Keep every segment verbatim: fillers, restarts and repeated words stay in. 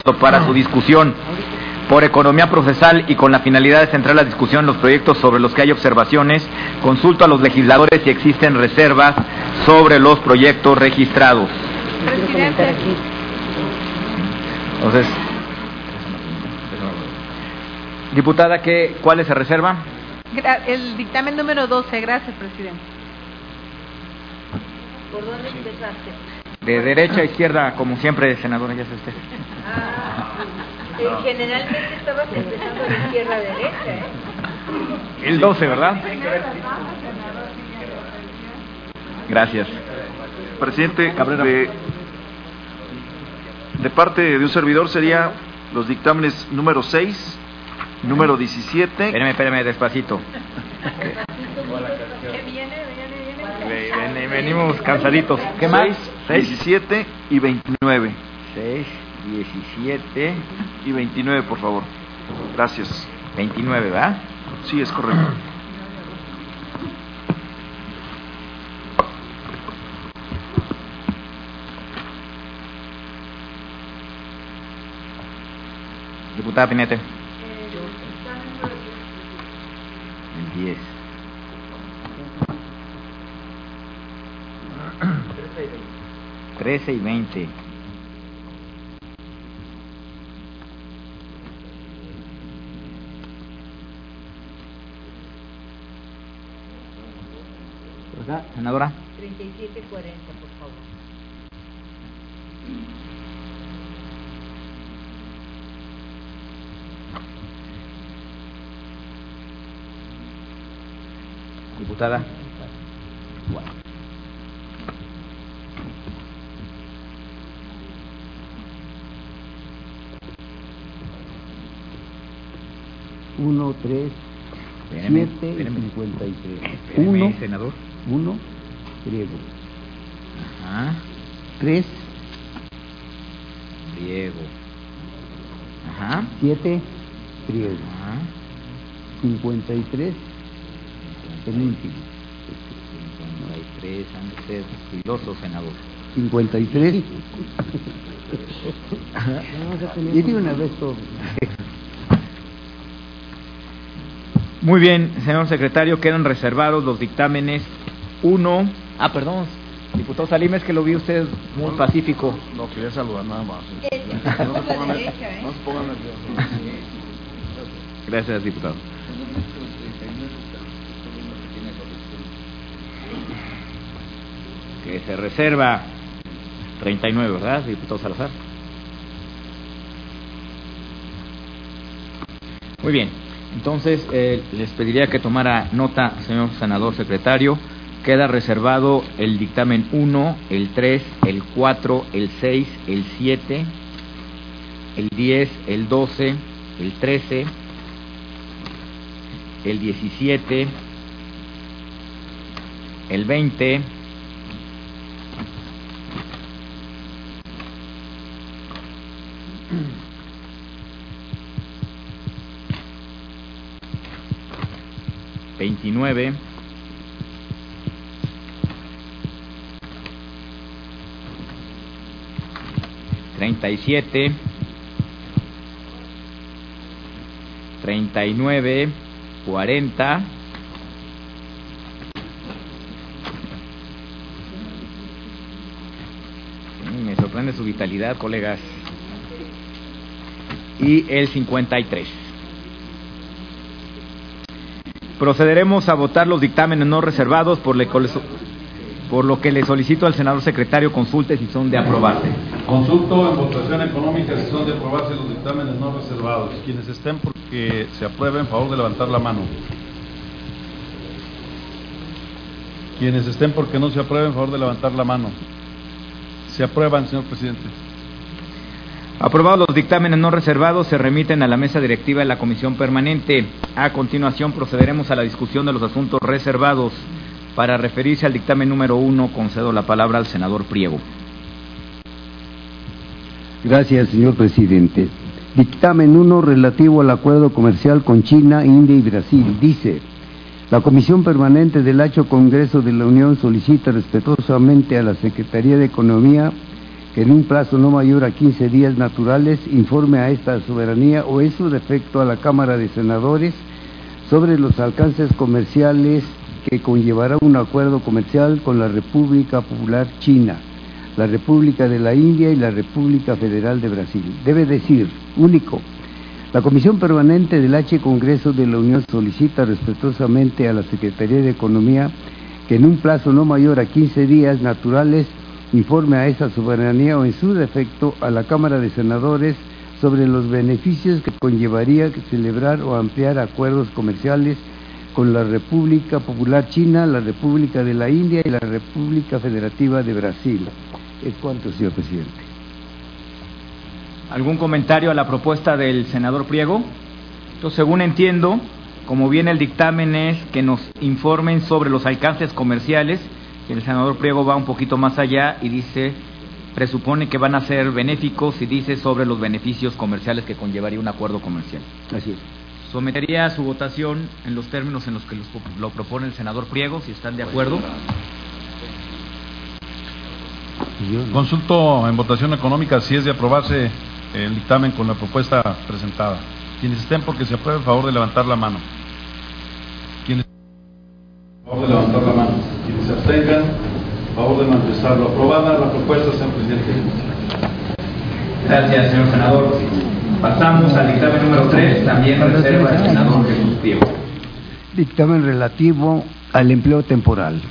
para su discusión por economía procesal y con la finalidad de centrar la discusión en los proyectos sobre los que hay observaciones, consulto a los legisladores si existen reservas sobre los proyectos registrados. Presidente. Entonces, diputada, ¿qué, ¿cuáles se reserva? El dictamen número doce, gracias, presidente. ¿Por dónde empezaste? De derecha a izquierda, como siempre, senadora, ya sé usted. Ah, eh, generalmente estabas empezando de izquierda a derecha, ¿eh? El doce, ¿verdad? Gracias. Presidente, de, de parte de un servidor sería los dictámenes número seis, número diecisiete. Espérame, espérame, despacito. Venimos cansaditos. ¿Qué más? seis, diecisiete y veintinueve. seis, diecisiete y veintinueve, por favor. Gracias. veintinueve, ¿verdad? Sí, es correcto. Diputada Pinete. El diez. trece y veinte. ¿Verdad, senadora? treinta y siete cuarenta, por favor. Diputada. Uno, tres, Espéreme, siete, espéreme. cincuenta y tres. Espéreme, Uno, senador. uno, griego. Ajá. Tres, Griego. Ajá. siete, griego. Ajá. Cincuenta y tres, el último. cincuenta y tres, han de ser filosos, senador. Cincuenta y tres. Y de una vez todo. Muy bien, señor secretario, quedan reservados los dictámenes uno. Ah, perdón, diputado Salim, es que lo vi usted muy pacífico. No, quería saludar nada más. Es No se pongan la derecha, ¿eh? no se pongan nerviosos. Gracias, diputado. Que se reserva treinta y nueve, ¿verdad, diputado Salazar? Muy bien, entonces eh, les pediría que tomara nota, señor senador secretario. Queda reservado el dictamen uno, el tres, el cuatro, el seis, el siete, el diez, el doce, el trece, el diecisiete, el veinte, veintinueve, treinta y siete, treinta y nueve, cuarenta, sí, me sorprende su vitalidad, colegas, y el cincuenta y tres. Procederemos a votar los dictámenes no reservados, por, le, por lo que le solicito al senador secretario consulte si son de aprobarse. Consulto en votación económica si son de aprobarse los dictámenes no reservados. Quienes estén porque se aprueben, favor de levantar la mano. Quienes estén porque no se aprueben, favor de levantar la mano. Se aprueban, señor presidente. Aprobados los dictámenes no reservados, se remiten a la mesa directiva de la comisión permanente. A continuación procederemos a la discusión de los asuntos reservados. Para referirse al dictamen número uno, concedo la palabra al senador Priego. Gracias, señor presidente. Dictamen uno relativo al acuerdo comercial con China, India y Brasil. Dice: la Comisión Permanente del H Congreso de la Unión solicita respetuosamente a la Secretaría de Economía que en un plazo no mayor a quince días naturales informe a esta soberanía o en su defecto a la Cámara de Senadores sobre los alcances comerciales que conllevará un acuerdo comercial con la República Popular China, la República de la India y la República Federal de Brasil. Debe decir, único, la Comisión Permanente del H Congreso de la Unión solicita respetuosamente a la Secretaría de Economía que en un plazo no mayor a quince días naturales informe a esa soberanía o en su defecto a la Cámara de Senadores sobre los beneficios que conllevaría celebrar o ampliar acuerdos comerciales con la República Popular China, la República de la India y la República Federativa de Brasil. Es cuanto, señor presidente. ¿Algún comentario a la propuesta del senador Priego? Entonces, según entiendo, como bien el dictamen es que nos informen sobre los alcances comerciales, el senador Priego va un poquito más allá y dice, presupone que van a ser benéficos y dice sobre los beneficios comerciales que conllevaría un acuerdo comercial. Así es. Sometería a su votación en los términos en los que los, lo propone el senador Priego, si están de acuerdo. Consulto en votación económica si es de aprobarse el dictamen con la propuesta presentada. Quienes estén porque se apruebe, a favor de levantar la mano. Quienes a favor de levantar la mano. Quienes se abstengan, a favor de manifestarlo. Aprobada la propuesta, señor presidente. Gracias, señor senador. Pasamos al dictamen número tres, también reserva el senador Jesús Priego. Dictamen relativo al empleo temporal.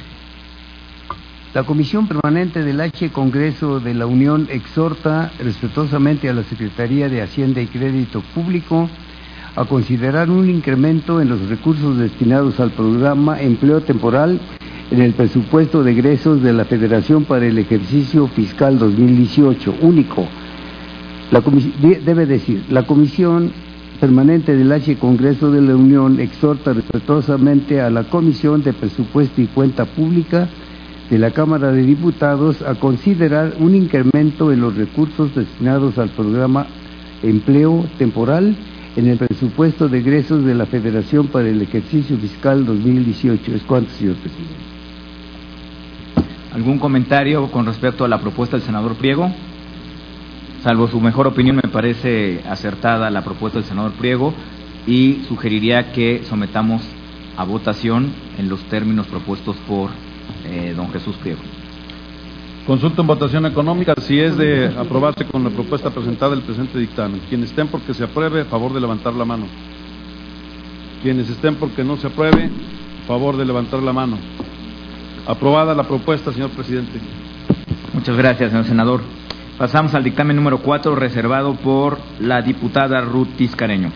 La Comisión Permanente del H Congreso de la Unión exhorta respetuosamente a la Secretaría de Hacienda y Crédito Público a considerar un incremento en los recursos destinados al programa Empleo Temporal en el presupuesto de egresos de la Federación para el ejercicio fiscal dos mil dieciocho, único. La debe decir, la Comisión Permanente del H Congreso de la Unión exhorta respetuosamente a la Comisión de Presupuesto y Cuenta Pública de la Cámara de Diputados a considerar un incremento en los recursos destinados al programa Empleo Temporal en el presupuesto de egresos de la Federación para el ejercicio fiscal dos mil dieciocho. Es cuanto, señor presidente. ¿Algún comentario con respecto a la propuesta del senador Priego? Salvo su mejor opinión, me parece acertada la propuesta del senador Priego y sugeriría que sometamos a votación en los términos propuestos por eh, don Jesús Priego. Consulta en votación económica si es de aprobarse con la propuesta presentada del presente dictamen. Quienes estén porque se apruebe, a favor de levantar la mano. Quienes estén porque no se apruebe, a favor de levantar la mano. Aprobada la propuesta, señor presidente. Muchas gracias, señor senador. Pasamos al dictamen número cuatro, reservado por la diputada Ruth Tiscareño.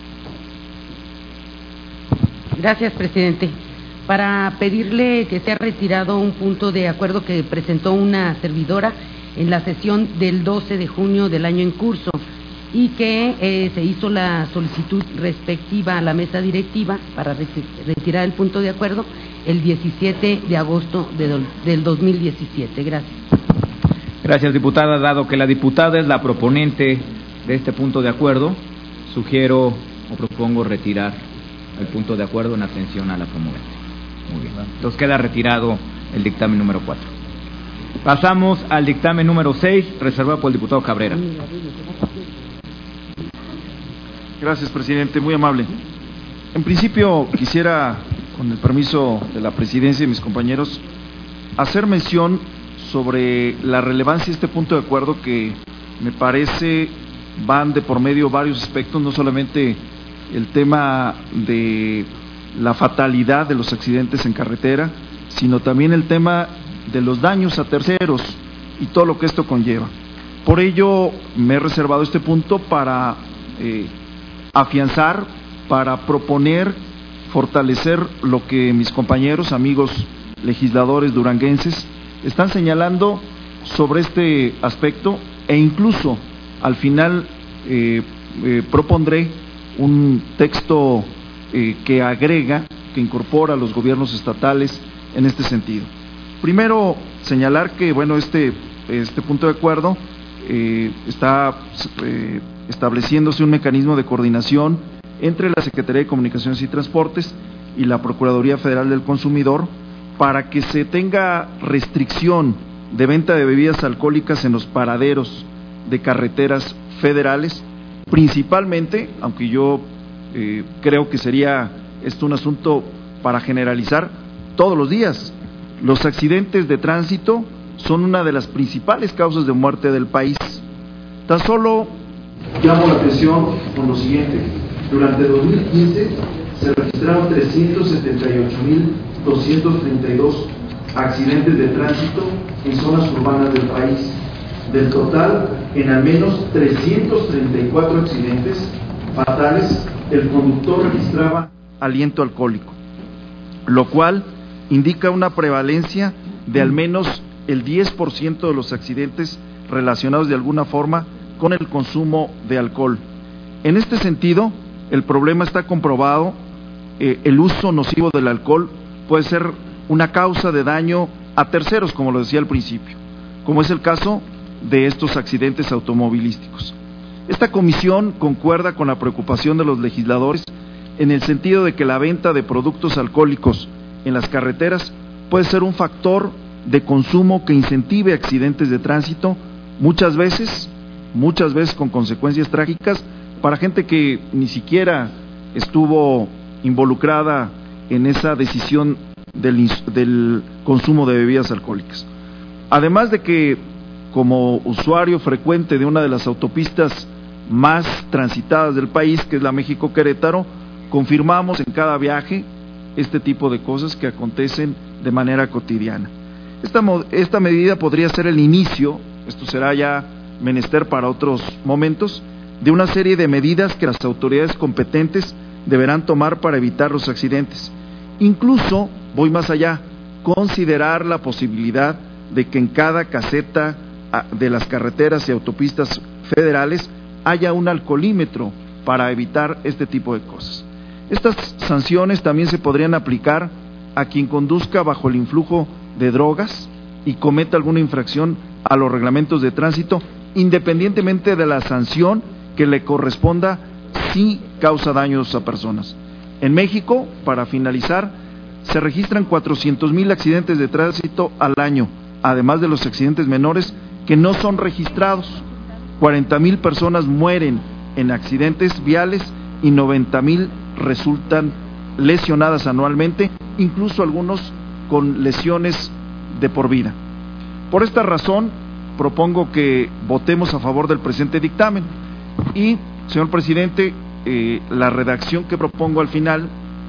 Gracias, presidente. Para pedirle que sea retirado un punto de acuerdo que presentó una servidora en la sesión del doce de junio del año en curso y que eh, se hizo la solicitud respectiva a la mesa directiva para retirar el punto de acuerdo el diecisiete de agosto de do, del dos mil diecisiete. Gracias. Gracias, diputada. Dado que la diputada es la proponente de este punto de acuerdo, sugiero o propongo retirar el punto de acuerdo en atención a la promovente. Muy bien. Entonces queda retirado el dictamen número cuatro. Pasamos al dictamen número seis, reservado por el diputado Cabrera. Gracias, presidente. Muy amable. En principio, quisiera, con el permiso de la presidencia y mis compañeros, hacer mención sobre la relevancia de este punto de acuerdo que me parece van de por medio varios aspectos, no solamente el tema de la fatalidad de los accidentes en carretera, sino también el tema de los daños a terceros y todo lo que esto conlleva. Por ello me he reservado este punto para eh, afianzar, para proponer, fortalecer lo que mis compañeros, amigos legisladores duranguenses están señalando sobre este aspecto, e incluso al final eh, eh, propondré un texto eh, que agrega, que incorpora a los gobiernos estatales en este sentido. Primero, señalar que bueno este, este punto de acuerdo eh, está eh, estableciéndose un mecanismo de coordinación entre la Secretaría de Comunicaciones y Transportes y la Procuraduría Federal del Consumidor para que se tenga restricción de venta de bebidas alcohólicas en los paraderos de carreteras federales, principalmente, aunque yo eh, creo que sería esto un asunto para generalizar, todos los días. Los accidentes de tránsito son una de las principales causas de muerte del país. Tan solo llamo la atención por lo siguiente: durante dos mil quince se registraron trescientos setenta y ocho mil doscientos treinta y dos accidentes de tránsito en zonas urbanas del país. Del total, en al menos trescientos treinta y cuatro accidentes fatales, el conductor registraba aliento alcohólico, lo cual indica una prevalencia de al menos el diez por ciento de los accidentes relacionados de alguna forma con el consumo de alcohol. En este sentido, el problema está comprobado. Eh, el uso nocivo del alcohol puede ser una causa de daño a terceros, como lo decía al principio, como es el caso de estos accidentes automovilísticos. Esta comisión concuerda con la preocupación de los legisladores en el sentido de que la venta de productos alcohólicos en las carreteras puede ser un factor de consumo que incentive accidentes de tránsito, muchas veces, muchas veces con consecuencias trágicas para gente que ni siquiera estuvo involucrada en esa decisión del, del consumo de bebidas alcohólicas. Además de que, como usuario frecuente de una de las autopistas más transitadas del país, que es la México-Querétaro, confirmamos en cada viaje este tipo de cosas que acontecen de manera cotidiana. Esta, esta medida podría ser el inicio, esto será ya menester para otros momentos, de una serie de medidas que las autoridades competentes deberán tomar para evitar los accidentes. Incluso, voy más allá, considerar la posibilidad de que en cada caseta de las carreteras y autopistas federales haya un alcoholímetro para evitar este tipo de cosas. Estas sanciones también se podrían aplicar a quien conduzca bajo el influjo de drogas y cometa alguna infracción a los reglamentos de tránsito, independientemente de la sanción que le corresponda si causa daños a personas. En México, para finalizar, se registran cuatrocientos mil accidentes de tránsito al año, además de los accidentes menores que no son registrados. cuarenta mil personas mueren en accidentes viales y noventa mil resultan lesionadas anualmente, incluso algunos con lesiones de por vida. Por esta razón, propongo que votemos a favor del presente dictamen y, señor presidente, eh, la redacción que propongo al final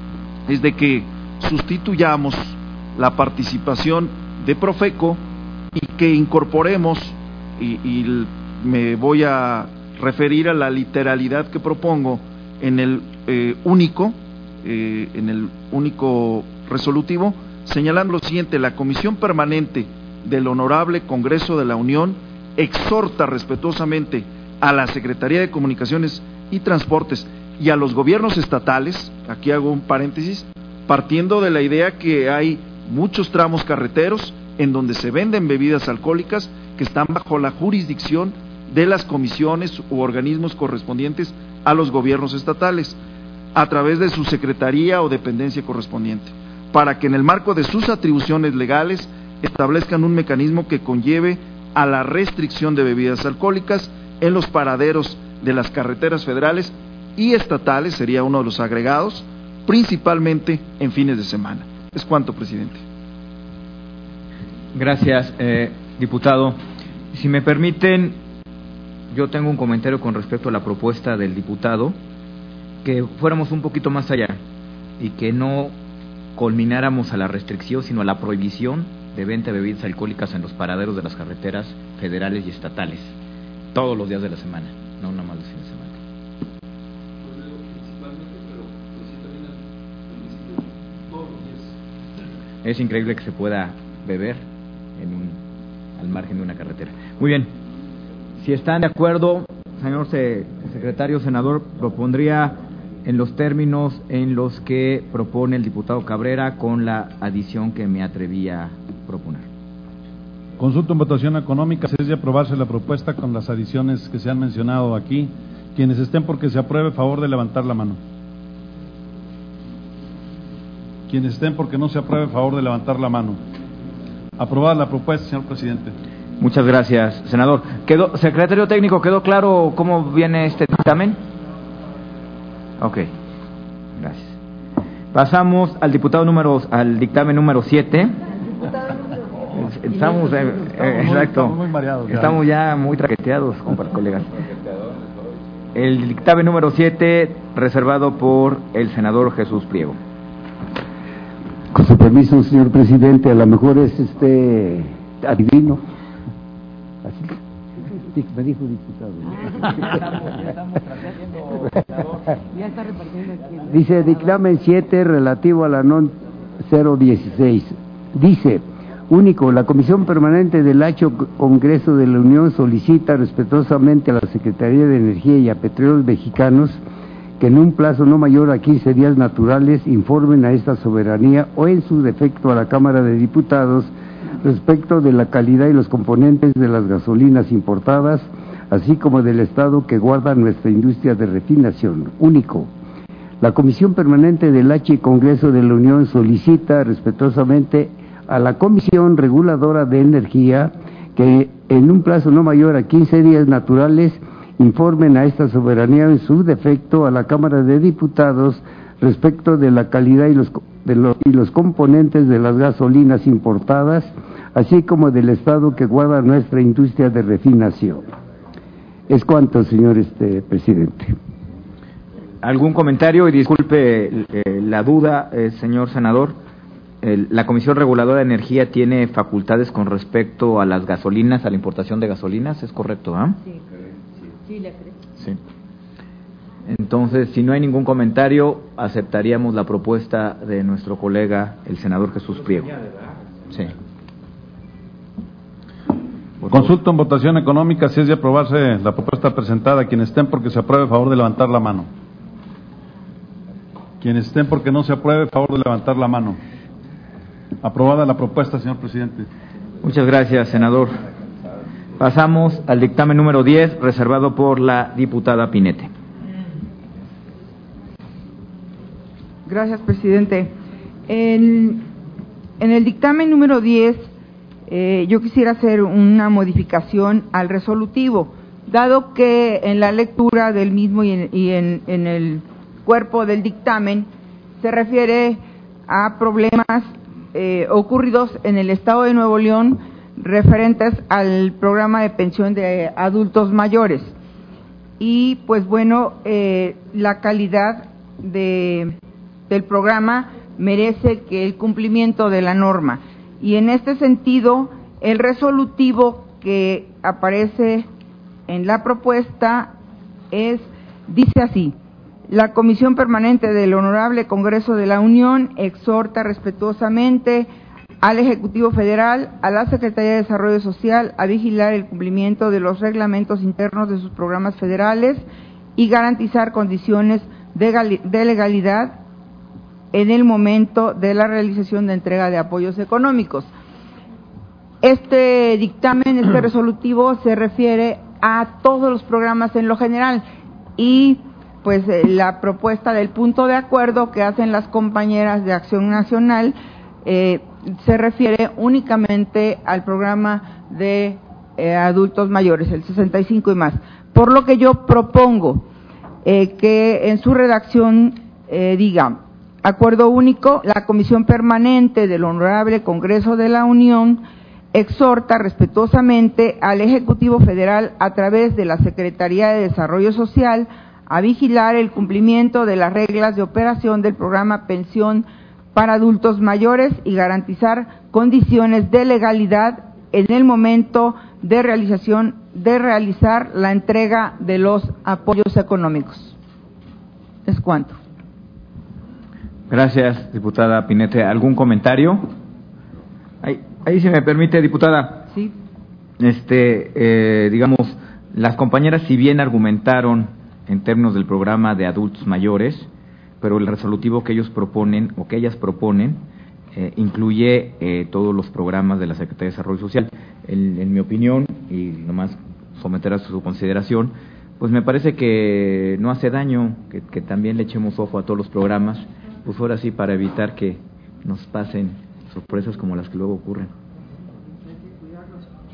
es de que sustituyamos la participación de Profeco y que incorporemos, y, y me voy a referir a la literalidad que propongo en el eh, único, eh, en el único resolutivo, señalando lo siguiente: la Comisión Permanente del Honorable Congreso de la Unión exhorta respetuosamente a la Secretaría de Comunicaciones y Transportes y a los gobiernos estatales, aquí hago un paréntesis, partiendo de la idea que hay muchos tramos carreteros en donde se venden bebidas alcohólicas que están bajo la jurisdicción de las comisiones u organismos correspondientes a los gobiernos estatales, a través de su secretaría o dependencia correspondiente, para que en el marco de sus atribuciones legales establezcan un mecanismo que conlleve a la restricción de bebidas alcohólicas en los paraderos de las carreteras federales y estatales, sería uno de los agregados, principalmente en fines de semana. Es cuanto, presidente. Gracias, eh, diputado. Si me permiten, yo tengo un comentario con respecto a la propuesta del diputado, que fuéramos un poquito más allá y que no culmináramos a la restricción, sino a la prohibición de venta de bebidas alcohólicas en los paraderos de las carreteras federales y estatales, todos los días de la semana, no nada más los fines de semana. Es increíble que se pueda beber en un, al margen de una carretera. Muy bien, si están de acuerdo, señor secretario, senador, propondría en los términos en los que propone el diputado Cabrera, con la adición que me atreví a proponer. Consulta en votación económica. Si es de aprobarse la propuesta con las adiciones que se han mencionado aquí, quienes estén porque se apruebe, favor de levantar la mano. Quienes estén porque no se apruebe, favor de levantar la mano. Aprobada la propuesta, señor presidente. Muchas gracias, senador. ¿Quedó, secretario técnico, ¿quedó claro cómo viene este dictamen? Ok, gracias. Pasamos al diputado número, al dictamen número siete. Estamos, eh, eh, exacto, estamos muy mareados. Ya. Estamos ya muy traqueteados, colegas. El dictamen número siete, reservado por el senador Jesús Priego. Con su permiso, señor presidente, a lo mejor es este adivino. Así. Sí, me dijo diputado. Ya está repartiendo aquí. Dice dictamen siete relativo a la NON cero dieciséis. Dice, único, la Comisión Permanente del H Congreso de la Unión solicita respetuosamente a la Secretaría de Energía y a Petróleos Mexicanos que en un plazo no mayor a quince días naturales informen a esta soberanía o en su defecto a la Cámara de Diputados respecto de la calidad y los componentes de las gasolinas importadas, así como del estado que guarda nuestra industria de refinación. Único, la Comisión Permanente del H Congreso de la Unión solicita respetuosamente a la Comisión Reguladora de Energía que en un plazo no mayor a quince días naturales informen a esta soberanía en su defecto a la Cámara de Diputados respecto de la calidad y los, de los, y los componentes de las gasolinas importadas, así como del estado que guarda nuestra industria de refinación. Es cuanto, señor este, presidente. ¿Algún comentario? Y disculpe eh, la duda, eh, señor senador. El, la Comisión Reguladora de Energía tiene facultades con respecto a las gasolinas, a la importación de gasolinas, ¿es correcto? ¿Ah? Sí, sí, le creo. Sí. Entonces, si no hay ningún comentario, aceptaríamos la propuesta de nuestro colega, el senador Jesús Priego. Sí. Consulta en votación económica, si es de aprobarse la propuesta presentada. Quienes estén porque se apruebe, favor de levantar la mano. Quienes estén porque no se apruebe, favor de levantar la mano. Aprobada la propuesta, señor presidente. Muchas gracias, senador. Pasamos al dictamen número diez, reservado por la diputada Pinete. Gracias, presidente. En, en el dictamen número diez, eh, yo quisiera hacer una modificación al resolutivo, dado que en la lectura del mismo y en, y en, en el cuerpo del dictamen se refiere a problemas eh, ocurridos en el estado de Nuevo León referentes al programa de pensión de adultos mayores. Y pues bueno, eh, la calidad de, del programa merece que el cumplimiento de la norma. Y en este sentido, el resolutivo que aparece en la propuesta es, dice así: la Comisión Permanente del Honorable Congreso de la Unión exhorta respetuosamente al Ejecutivo Federal, a la Secretaría de Desarrollo Social, a vigilar el cumplimiento de los reglamentos internos de sus programas federales y garantizar condiciones de, de legalidad en el momento de la realización de entrega de apoyos económicos. Este dictamen, este resolutivo, se refiere a todos los programas en lo general y pues eh, la propuesta del punto de acuerdo que hacen las compañeras de Acción Nacional eh, se refiere únicamente al programa de eh, adultos mayores, el sesenta y cinco y más. Por lo que yo propongo eh, que en su redacción eh, diga: acuerdo único, la Comisión Permanente del Honorable Congreso de la Unión exhorta respetuosamente al Ejecutivo Federal a través de la Secretaría de Desarrollo Social a vigilar el cumplimiento de las reglas de operación del programa Pensión para Adultos Mayores y garantizar condiciones de legalidad en el momento de realización de realizar la entrega de los apoyos económicos. Es cuanto. Gracias, diputada Pinete. ¿Algún comentario? Ahí, ahí si me permite, diputada. Sí. Este, eh, digamos, las compañeras, si bien argumentaron en términos del programa de adultos mayores, pero el resolutivo que ellos proponen o que ellas proponen eh, incluye eh, todos los programas de la Secretaría de Desarrollo Social. En, en mi opinión, y nomás someter a su consideración, pues me parece que no hace daño que, que también le echemos ojo a todos los programas, pues ahora sí, para evitar que nos pasen sorpresas como las que luego ocurren.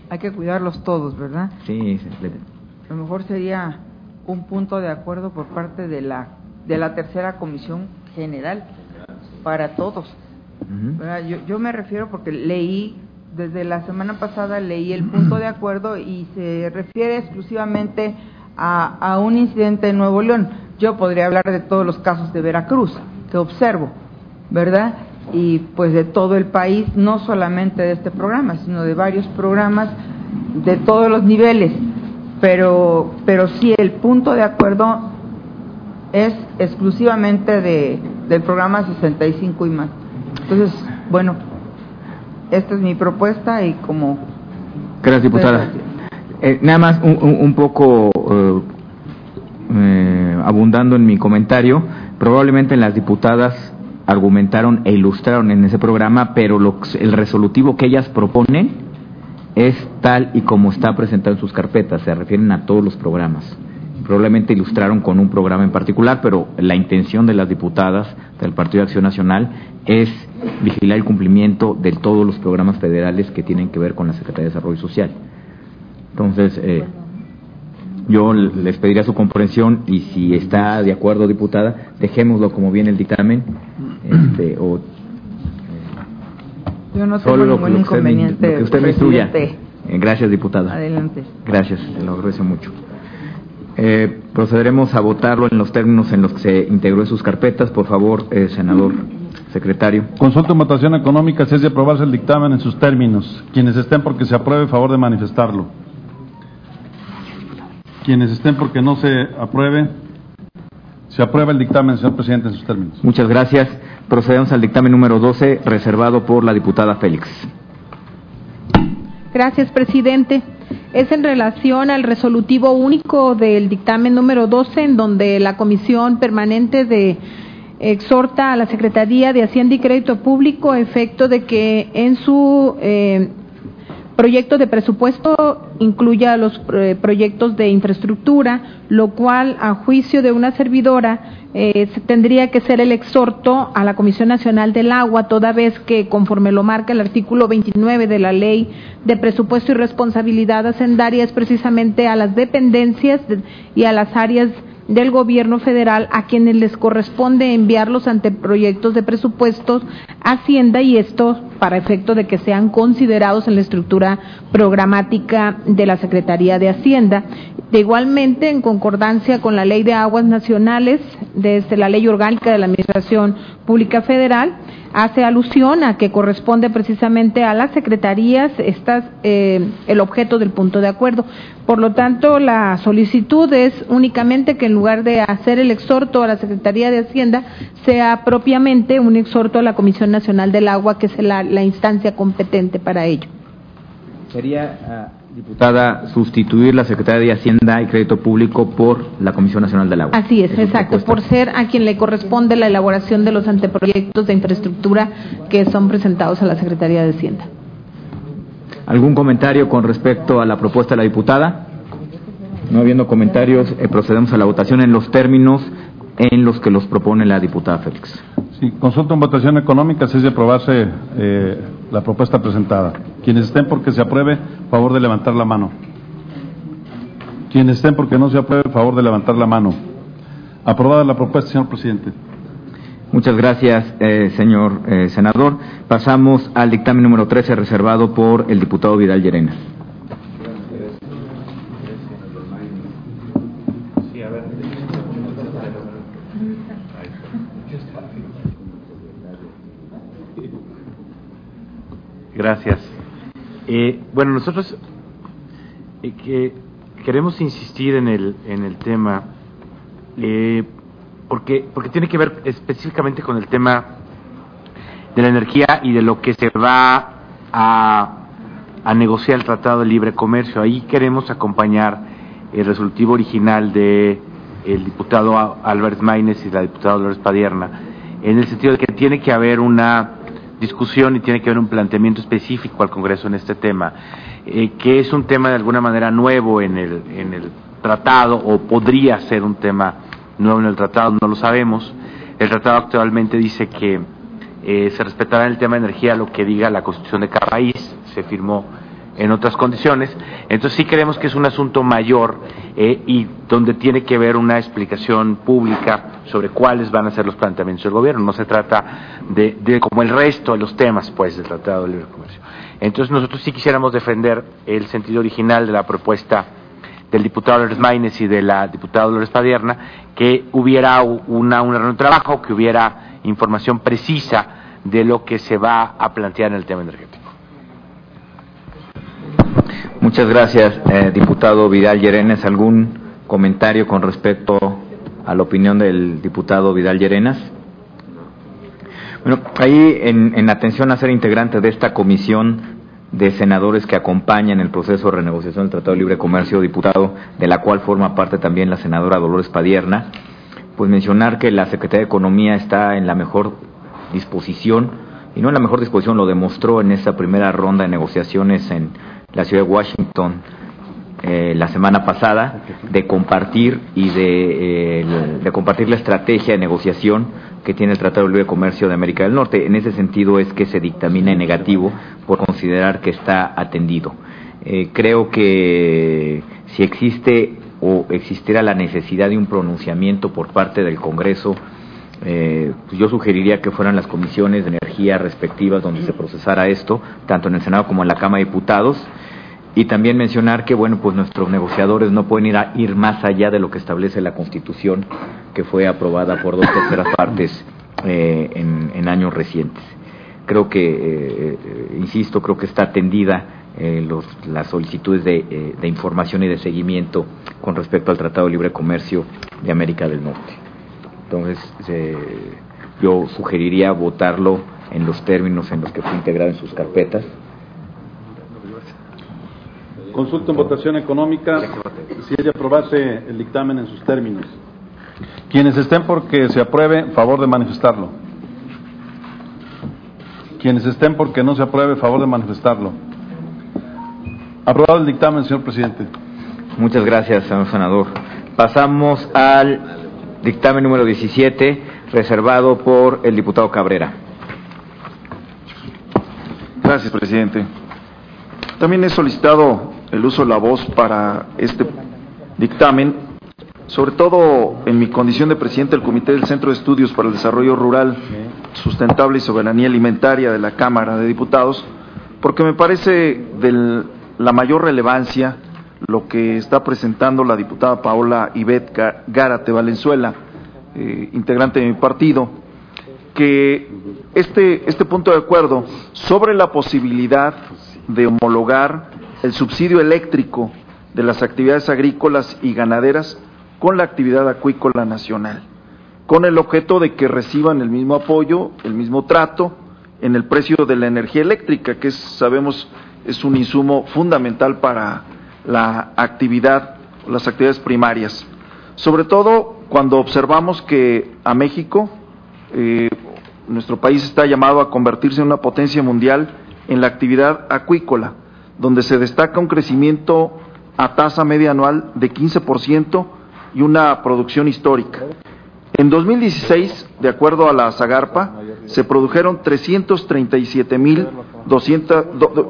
hay que cuidarlos todos, ¿verdad? Sí, sí. A lo mejor sería un punto de acuerdo por parte de la de la tercera comisión general para todos. Uh-huh. Yo, yo me refiero porque leí, desde la semana pasada leí el punto de acuerdo y se refiere exclusivamente a, a un incidente en Nuevo León. Yo podría hablar de todos los casos de Veracruz que observo, ¿verdad? Y pues de todo el país, no solamente de este programa, sino de varios programas de todos los niveles, pero, pero sí el punto de acuerdo es exclusivamente de, del programa sesenta y cinco y más. Entonces, bueno, esta es mi propuesta y como... Gracias, diputada. Eh, nada más un, un, un poco eh, eh, abundando en mi comentario, probablemente las diputadas argumentaron e ilustraron en ese programa, pero lo, el resolutivo que ellas proponen es tal y como está presentado en sus carpetas, se refieren a todos los programas. Probablemente ilustraron con un programa en particular, pero la intención de las diputadas del Partido de Acción Nacional es vigilar el cumplimiento de todos los programas federales que tienen que ver con la Secretaría de Desarrollo Social. Entonces, eh, yo les pediría su comprensión y si está de acuerdo, diputada, dejémoslo como viene el dictamen, este, o eh, yo no tengo ningún inconveniente. Lo que usted me instruya. Eh, gracias, diputada. Adelante. Gracias, te lo agradezco mucho. Eh, procederemos a votarlo en los términos en los que se integró en sus carpetas. Por favor, eh, senador secretario. Consulta en votación económica si es de aprobarse el dictamen en sus términos. Quienes estén porque se apruebe, favor de manifestarlo. Quienes estén porque no se apruebe, se aprueba el dictamen, señor presidente, en sus términos. Muchas gracias. Procedemos al dictamen número doce, reservado por la diputada Félix. Gracias, presidente. Es en relación al resolutivo único del dictamen número doce, en donde la Comisión Permanente de exhorta a la Secretaría de Hacienda y Crédito Público a efecto de que en su eh, proyecto de presupuesto incluya los eh, proyectos de infraestructura, lo cual, a juicio de una servidora, eh, se tendría que ser el exhorto a la Comisión Nacional del Agua, toda vez que, conforme lo marca el artículo veintinueve de la Ley de Presupuesto y Responsabilidad Hacendaria, es precisamente a las dependencias de, y a las áreas del gobierno federal a quienes les corresponde enviar los anteproyectos de presupuestos a Hacienda, y esto para efecto de que sean considerados en la estructura programática de la Secretaría de Hacienda. De igualmente, en concordancia con la Ley de Aguas Nacionales, desde la Ley Orgánica de la Administración Pública Federal, hace alusión a que corresponde precisamente a las secretarías estas, eh, el objeto del punto de acuerdo. Por lo tanto, la solicitud es únicamente que en lugar de hacer el exhorto a la Secretaría de Hacienda, sea propiamente un exhorto a la Comisión Nacional del Agua, que es la, la instancia competente para ello. Sería, uh, diputada, sustituir la Secretaría de Hacienda y Crédito Público por la Comisión Nacional del Agua. Así es, exacto, por ser a quien le corresponde la elaboración de los anteproyectos de infraestructura que son presentados a la Secretaría de Hacienda. ¿Algún comentario con respecto a la propuesta de la diputada? No habiendo comentarios, eh, procedemos a la votación en los términos en los que los propone la diputada Félix. Sí, consulta en votación económica si es de aprobarse eh, la propuesta presentada. Quienes estén porque se apruebe, favor de levantar la mano. Quienes estén porque no se apruebe, favor de levantar la mano. Aprobada la propuesta, señor presidente. Muchas gracias, eh, señor eh, senador. Pasamos al dictamen número trece, reservado por el diputado Vidal Llerena. Gracias. Eh, bueno, nosotros eh, que queremos insistir en el en el tema eh, porque porque tiene que ver específicamente con el tema de la energía y de lo que se va a a negociar el Tratado de Libre Comercio. Ahí queremos acompañar el resolutivo original de el diputado Álvarez Maínez y la diputada Dolores Padierna, en el sentido de que tiene que haber una discusión y tiene que haber un planteamiento específico al Congreso en este tema, eh, que es un tema de alguna manera nuevo en el en el tratado, o podría ser un tema nuevo en el tratado, no lo sabemos. El tratado actualmente dice que eh, se respetará en el tema de energía lo que diga la Constitución de cada país. Se firmó en otras condiciones. Entonces sí creemos que es un asunto mayor eh, y donde tiene que haber una explicación pública sobre cuáles van a ser los planteamientos del gobierno. No se trata de, de como el resto de los temas, pues, del Tratado de Libre Comercio. Entonces nosotros sí quisiéramos defender el sentido original de la propuesta del diputado Dolores Maínez y de la diputada Dolores Padierna, que hubiera una, una reunión de trabajo, que hubiera información precisa de lo que se va a plantear en el tema energético. Muchas gracias, eh, diputado Vidal Llerenas. ¿Algún comentario con respecto a la opinión del diputado Vidal Llerenas? Bueno, ahí en, en atención a ser integrante de esta comisión de senadores que acompañan el proceso de renegociación del Tratado de Libre Comercio, diputado, de la cual forma parte también la senadora Dolores Padierna, pues mencionar que la Secretaría de Economía está en la mejor disposición, y no en la mejor disposición, lo demostró en esa primera ronda de negociaciones en la ciudad de Washington eh, la semana pasada, de compartir y de, eh, de compartir la estrategia de negociación que tiene el Tratado de Libre Comercio de América del Norte. En ese sentido es que se dictamina en negativo por considerar que está atendido. Eh, creo que si existe o existiera la necesidad de un pronunciamiento por parte del Congreso, eh, pues yo sugeriría que fueran las comisiones de energía respectivas donde se procesara esto, tanto en el Senado como en la Cámara de Diputados. Y también mencionar que, bueno, pues nuestros negociadores no pueden ir a ir más allá de lo que establece la Constitución, que fue aprobada por dos terceras partes eh, en, en años recientes. Creo que, eh, eh, insisto, creo que está atendida eh, los, las solicitudes de, eh, de información y de seguimiento con respecto al Tratado de Libre Comercio de América del Norte. Entonces, eh, yo sugeriría votarlo en los términos en los que fue integrado en sus carpetas. Consulta en votación económica, si ella aprobase el dictamen en sus términos. Quienes estén porque se apruebe, favor de manifestarlo. Quienes estén porque no se apruebe, favor de manifestarlo. Aprobado el dictamen, señor presidente. Muchas gracias, señor senador. Pasamos al dictamen número diecisiete, reservado por el diputado Cabrera. Gracias, presidente. También he solicitado el uso de la voz para este dictamen, sobre todo en mi condición de presidente del Comité del Centro de Estudios para el Desarrollo Rural Sustentable y Soberanía Alimentaria de la Cámara de Diputados, porque me parece de la mayor relevancia lo que está presentando la diputada Paola Ivette Gárate Valenzuela, eh, integrante de mi partido, que este, este punto de acuerdo sobre la posibilidad de homologar el subsidio eléctrico de las actividades agrícolas y ganaderas con la actividad acuícola nacional, con el objeto de que reciban el mismo apoyo, el mismo trato en el precio de la energía eléctrica, que es, sabemos es un insumo fundamental para la actividad, las actividades primarias. Sobre todo cuando observamos que a México, eh, nuestro país está llamado a convertirse en una potencia mundial en la actividad acuícola, donde se destaca un crecimiento a tasa media anual de quince por ciento y una producción histórica. En dos mil dieciséis, de acuerdo a la Zagarpa, se produjeron trescientos treinta y siete mil doscientos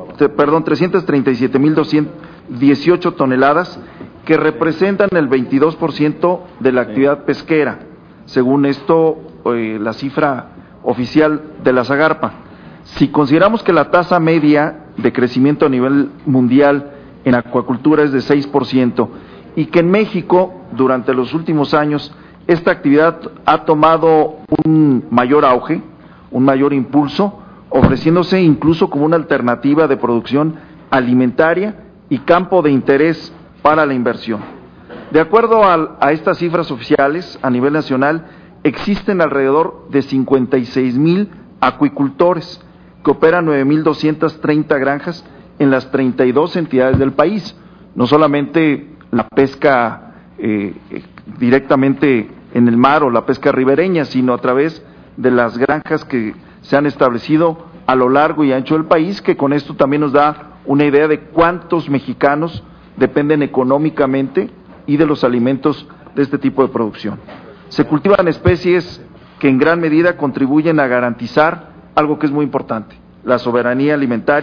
dieciocho toneladas, que representan el veintidós por ciento de la actividad pesquera, según esto, eh, la cifra oficial de la Zagarpa. Si consideramos que la tasa media de crecimiento a nivel mundial en acuacultura es de seis por ciento y que en México, durante los últimos años, esta actividad ha tomado un mayor auge, un mayor impulso, ofreciéndose incluso como una alternativa de producción alimentaria y campo de interés para la inversión. De acuerdo a, a estas cifras oficiales, a nivel nacional, existen alrededor de cincuenta y seis mil acuicultores, que operan nueve mil doscientas treinta granjas en las treinta y dos entidades del país. No solamente la pesca eh, directamente en el mar o la pesca ribereña, sino a través de las granjas que se han establecido a lo largo y ancho del país, que con esto también nos da una idea de cuántos mexicanos dependen económicamente y de los alimentos de este tipo de producción. Se cultivan especies que en gran medida contribuyen a garantizar algo que es muy importante, la soberanía alimentaria,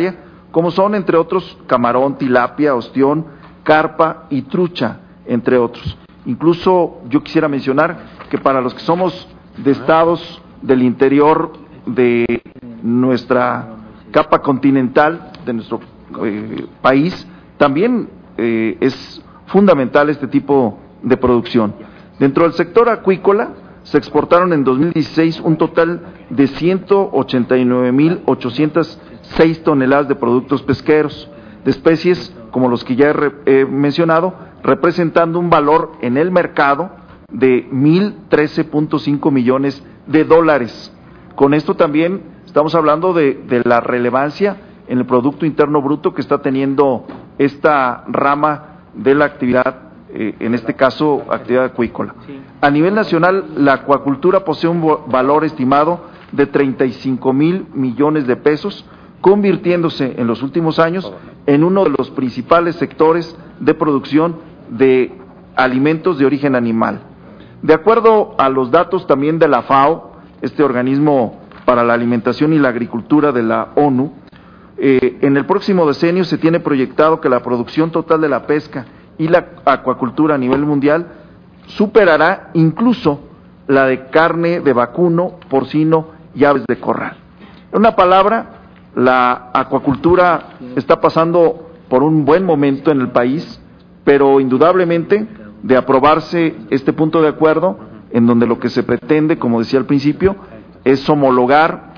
como son, entre otros, camarón, tilapia, ostión, carpa y trucha, entre otros. Incluso yo quisiera mencionar que para los que somos de estados del interior de nuestra capa continental, de nuestro eh, país, también eh, es fundamental este tipo de producción. Dentro del sector acuícola se exportaron en dos mil dieciséis un total de ciento ochenta y nueve mil ochocientas seis toneladas de productos pesqueros, de especies como los que ya he, he mencionado, representando un valor en el mercado de mil trece punto cinco millones de dólares. Con esto también estamos hablando de, de la relevancia en el Producto Interno Bruto que está teniendo esta rama de la actividad, eh, en este caso, actividad acuícola. A nivel nacional, la acuacultura posee un valor estimado de treinta y cinco mil millones de pesos, convirtiéndose en los últimos años en uno de los principales sectores de producción de alimentos de origen animal. De acuerdo a los datos también de la FAO, este organismo para la alimentación y la agricultura de la ONU, eh, en el próximo decenio se tiene proyectado que la producción total de la pesca y la acuacultura a nivel mundial superará incluso la de carne de vacuno, porcino y aves de corral. En una palabra, la acuacultura está pasando por un buen momento en el país, pero indudablemente, de aprobarse este punto de acuerdo, en donde lo que se pretende, como decía al principio, es homologar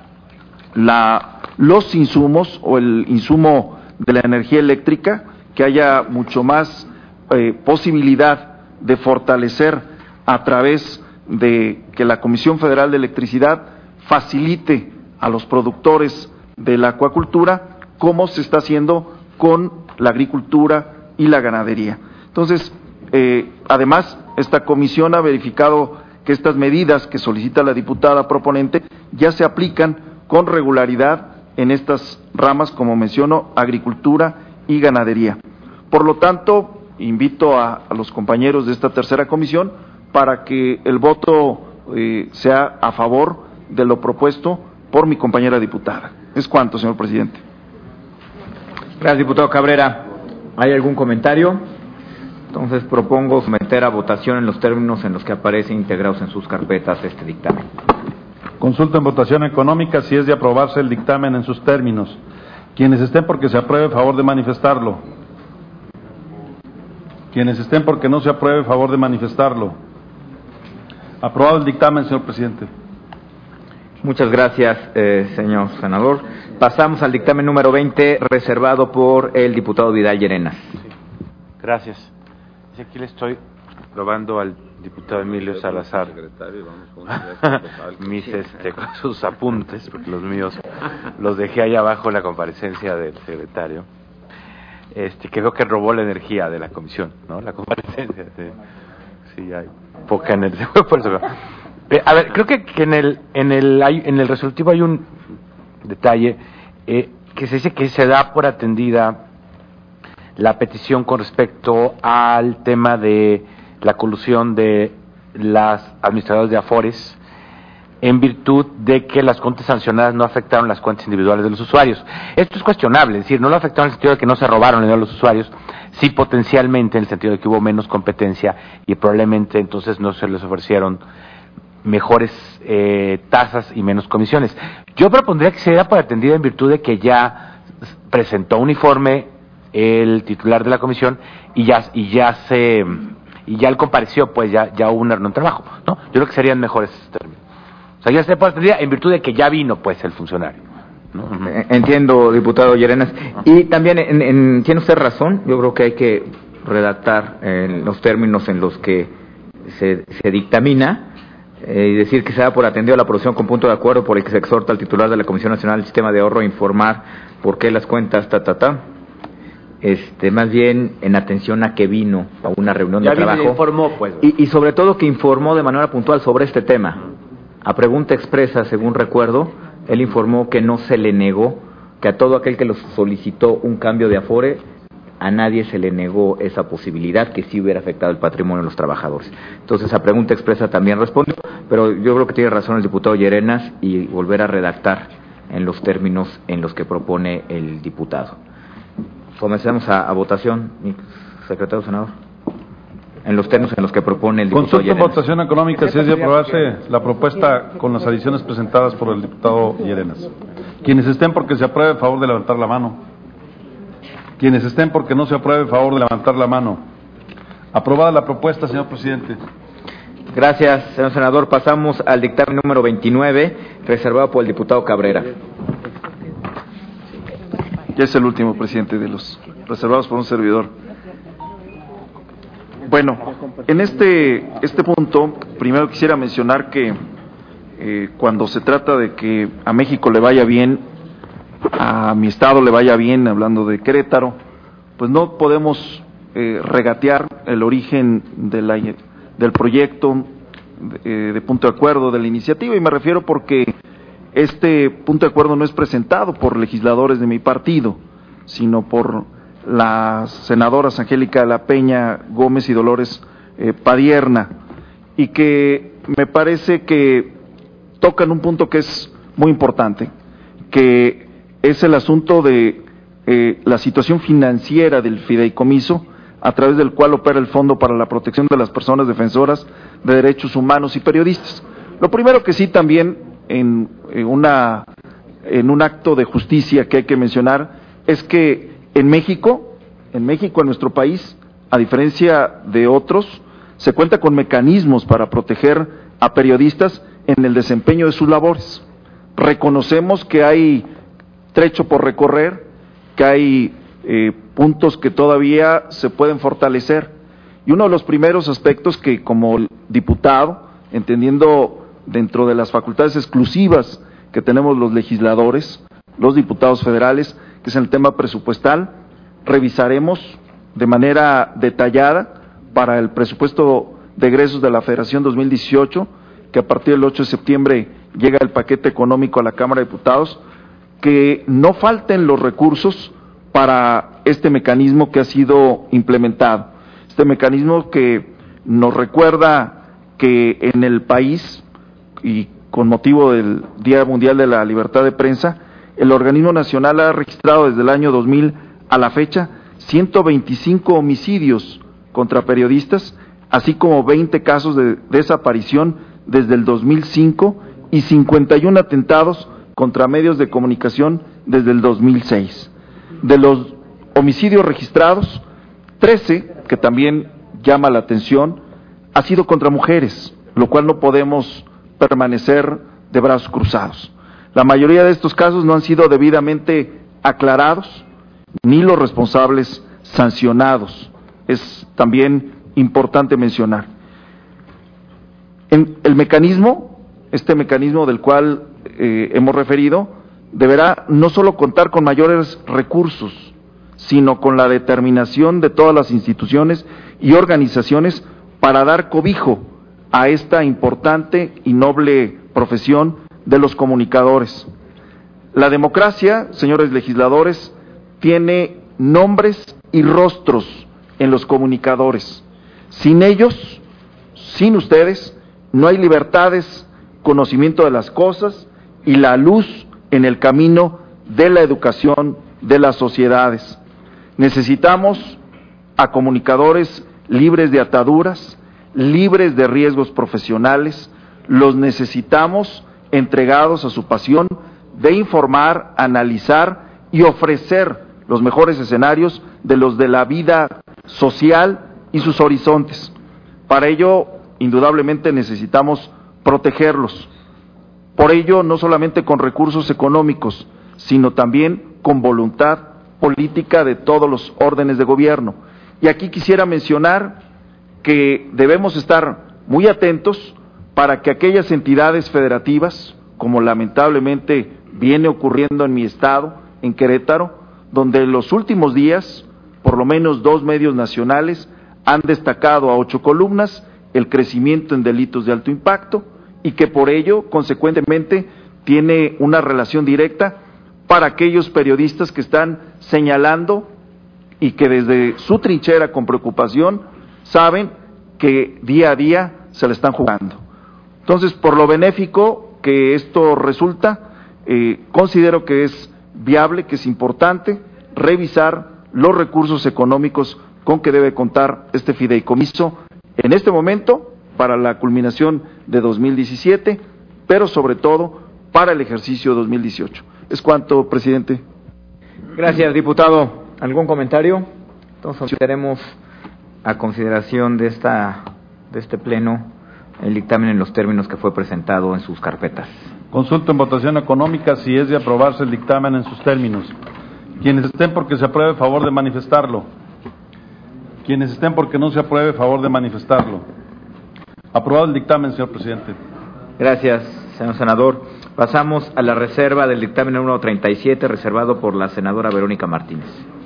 la, los insumos o el insumo de la energía eléctrica, que haya mucho más eh, posibilidad de fortalecer a través de que la Comisión Federal de Electricidad facilite a los productores de la acuacultura, como se está haciendo con la agricultura y la ganadería. Entonces, eh, además, esta comisión ha verificado que estas medidas que solicita la diputada proponente ya se aplican con regularidad en estas ramas, como menciono, agricultura y ganadería. Por lo tanto, invito a, a los compañeros de esta tercera comisión para que el voto eh, sea a favor de lo propuesto por mi compañera diputada. Es cuanto, señor presidente. Gracias, diputado Cabrera. ¿Hay algún comentario? Entonces propongo someter a votación en los términos en los que aparecen integrados en sus carpetas este dictamen. Consulta en votación económica si es de aprobarse el dictamen en sus términos. Quienes estén porque se apruebe, favor de manifestarlo. Quienes estén porque no se apruebe, favor de manifestarlo. Aprobado el dictamen, señor presidente. Muchas gracias, eh, señor senador. Pasamos al dictamen número veinte, reservado por el diputado Vidal Llerenas. Sí. Gracias. Sí, aquí le estoy probando al diputado Emilio Salazar mis este, sus apuntes, porque los míos los dejé ahí abajo en la comparecencia del secretario, este, que veo que robó la energía de la comisión, ¿no? La comparecencia, sí, sí hay poca energía, por eso. A ver, creo que, que en el en el hay, en el resolutivo hay un detalle eh, que se dice que se da por atendida la petición con respecto al tema de la colusión de las administradoras de Afores en virtud de que las cuentas sancionadas no afectaron las cuentas individuales de los usuarios. Esto es cuestionable, es decir, no lo afectaron en el sentido de que no se robaron el dinero de los usuarios, sí potencialmente en el sentido de que hubo menos competencia y probablemente entonces no se les ofrecieron mejores eh, tasas y menos comisiones. Yo propondría que se diera por atendida en virtud de que ya presentó un informe el titular de la comisión y ya y ya se y ya él compareció, pues ya ya hubo un error en trabajo, ¿no? Yo creo que serían mejores términos. O sea, ya se puede atendida en virtud de que ya vino, pues, el funcionario, ¿no? Entiendo, diputado Llerenas. Y también en, en, tiene usted razón. Yo creo que hay que redactar en los términos en los que se, se dictamina. Eh, y decir que se da por atendido la producción con punto de acuerdo por el que se exhorta al titular de la Comisión Nacional del Sistema de Ahorro a informar por qué las cuentas ta ta ta este más bien en atención a que vino a una reunión ya de trabajo informó, pues, y, y sobre todo que informó de manera puntual sobre este tema. A pregunta expresa, según recuerdo, él informó que no se le negó, que a todo aquel que lo solicitó un cambio de Afore, a nadie se le negó esa posibilidad que sí hubiera afectado el patrimonio de los trabajadores. Entonces, a pregunta expresa también respondió, pero yo creo que tiene razón el diputado Llerenas y volver a redactar en los términos en los que propone el diputado. Comencemos a, a votación, mi secretario senador. En los términos en los que propone el diputado. Consulta en votación económica si es de aprobarse la propuesta con las adiciones presentadas por el diputado Llerenas. Quienes estén porque se apruebe, favor de levantar la mano. Quienes estén porque no se apruebe, favor de levantar la mano. Aprobada la propuesta, señor presidente. Gracias, señor senador. Pasamos al dictamen número veintinueve, reservado por el diputado Cabrera. Ya es el último, presidente, de los reservados por un servidor. Bueno, en este, este punto, primero quisiera mencionar que eh, cuando se trata de que a México le vaya bien, a mi estado le vaya bien, hablando de Querétaro, pues no podemos eh, regatear el origen de la, del proyecto de, de punto de acuerdo de la iniciativa, y me refiero porque este punto de acuerdo no es presentado por legisladores de mi partido, sino por las senadoras Angélica de la Peña Gómez y Dolores eh, Padierna, y que me parece que tocan un punto que es muy importante, que es el asunto de eh, la situación financiera del fideicomiso, a través del cual opera el Fondo para la Protección de las Personas Defensoras de Derechos Humanos y Periodistas. Lo primero que sí también en, en, una, en un acto de justicia que hay que mencionar es que en México, en México, en nuestro país, a diferencia de otros, se cuenta con mecanismos para proteger a periodistas en el desempeño de sus labores. Reconocemos que hay trecho por recorrer, que hay eh, puntos que todavía se pueden fortalecer. Y uno de los primeros aspectos que como diputado, entendiendo dentro de las facultades exclusivas que tenemos los legisladores, los diputados federales, que es el tema presupuestal, revisaremos de manera detallada para el presupuesto de egresos de la Federación dos mil dieciocho, que a partir del ocho de septiembre llega el paquete económico a la Cámara de Diputados, que no falten los recursos para este mecanismo que ha sido implementado. Este mecanismo que nos recuerda que en el país, y con motivo del Día Mundial de la Libertad de Prensa, el organismo nacional ha registrado desde el año dos mil a la fecha ciento veinticinco homicidios contra periodistas, así como veinte casos de desaparición desde el dos mil cinco y cincuenta y uno atentados contra medios de comunicación desde el dos mil seis. De los homicidios registrados, trece, que también llama la atención, ha sido contra mujeres, lo cual no podemos permanecer de brazos cruzados. La mayoría de estos casos no han sido debidamente aclarados, ni los responsables sancionados. Es también importante mencionar. En el mecanismo, este mecanismo del cual eh, hemos referido, deberá no solo contar con mayores recursos, sino con la determinación de todas las instituciones y organizaciones para dar cobijo a esta importante y noble profesión de los comunicadores. La democracia, señores legisladores, tiene nombres y rostros en los comunicadores. Sin ellos, sin ustedes, no hay libertades, conocimiento de las cosas y la luz en el camino de la educación de las sociedades. Necesitamos a comunicadores libres de ataduras, libres de riesgos profesionales, los necesitamos entregados a su pasión de informar, analizar y ofrecer los mejores escenarios de los de la vida social y sus horizontes. Para ello, indudablemente necesitamos protegerlos. Por ello, no solamente con recursos económicos, sino también con voluntad política de todos los órdenes de gobierno. Y aquí quisiera mencionar que debemos estar muy atentos para que aquellas entidades federativas, como lamentablemente viene ocurriendo en mi estado, en Querétaro, donde en los últimos días, por lo menos dos medios nacionales han destacado a ocho columnas el crecimiento en delitos de alto impacto y que por ello, consecuentemente, tiene una relación directa para aquellos periodistas que están señalando y que desde su trinchera con preocupación saben que día a día se le están jugando. Entonces, por lo benéfico que esto resulta, eh, considero que es viable, que es importante revisar los recursos económicos con que debe contar este fideicomiso en este momento para la culminación de dos mil diecisiete, pero sobre todo para el ejercicio dos mil dieciocho. Es cuanto, presidente. Gracias, diputado. ¿Algún comentario? Entonces someteremos a consideración de esta de este pleno el dictamen en los términos que fue presentado en sus carpetas. Consulta en votación económica si es de aprobarse el dictamen en sus términos. Quienes estén porque se apruebe, favor de manifestarlo. Quienes estén porque no se apruebe, favor de manifestarlo. Aprobado el dictamen, señor presidente. Gracias, señor senador. Pasamos a la reserva del dictamen número treinta y siete, reservado por la senadora Verónica Martínez.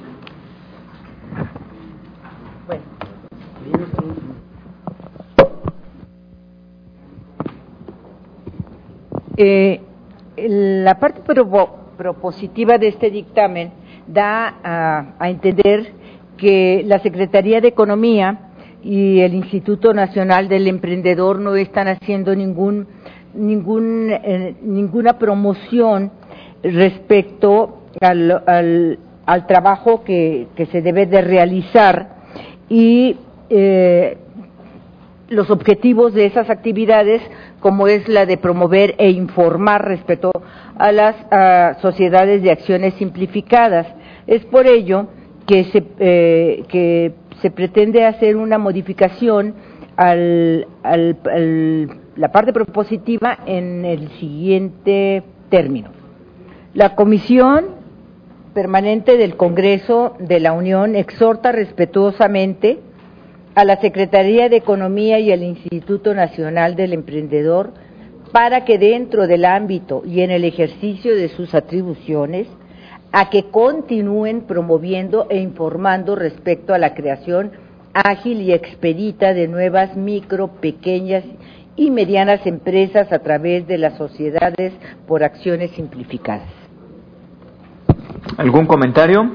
Eh, la parte propo, propositiva de este dictamen da a, a entender que la Secretaría de Economía y el Instituto Nacional del Emprendedor no están haciendo ningún, ningún, eh, ninguna promoción respecto al, al, al trabajo que, que se debe de realizar y eh, los objetivos de esas actividades, como es la de promover e informar respecto a las a sociedades de acciones simplificadas. Es por ello que se, eh, que se pretende hacer una modificación al, al, al la parte propositiva en el siguiente término. La Comisión Permanente del Congreso de la Unión exhorta respetuosamente a la Secretaría de Economía y al Instituto Nacional del Emprendedor para que dentro del ámbito y en el ejercicio de sus atribuciones a que continúen promoviendo e informando respecto a la creación ágil y expedita de nuevas micro, pequeñas y medianas empresas a través de las sociedades por acciones simplificadas. ¿Algún comentario?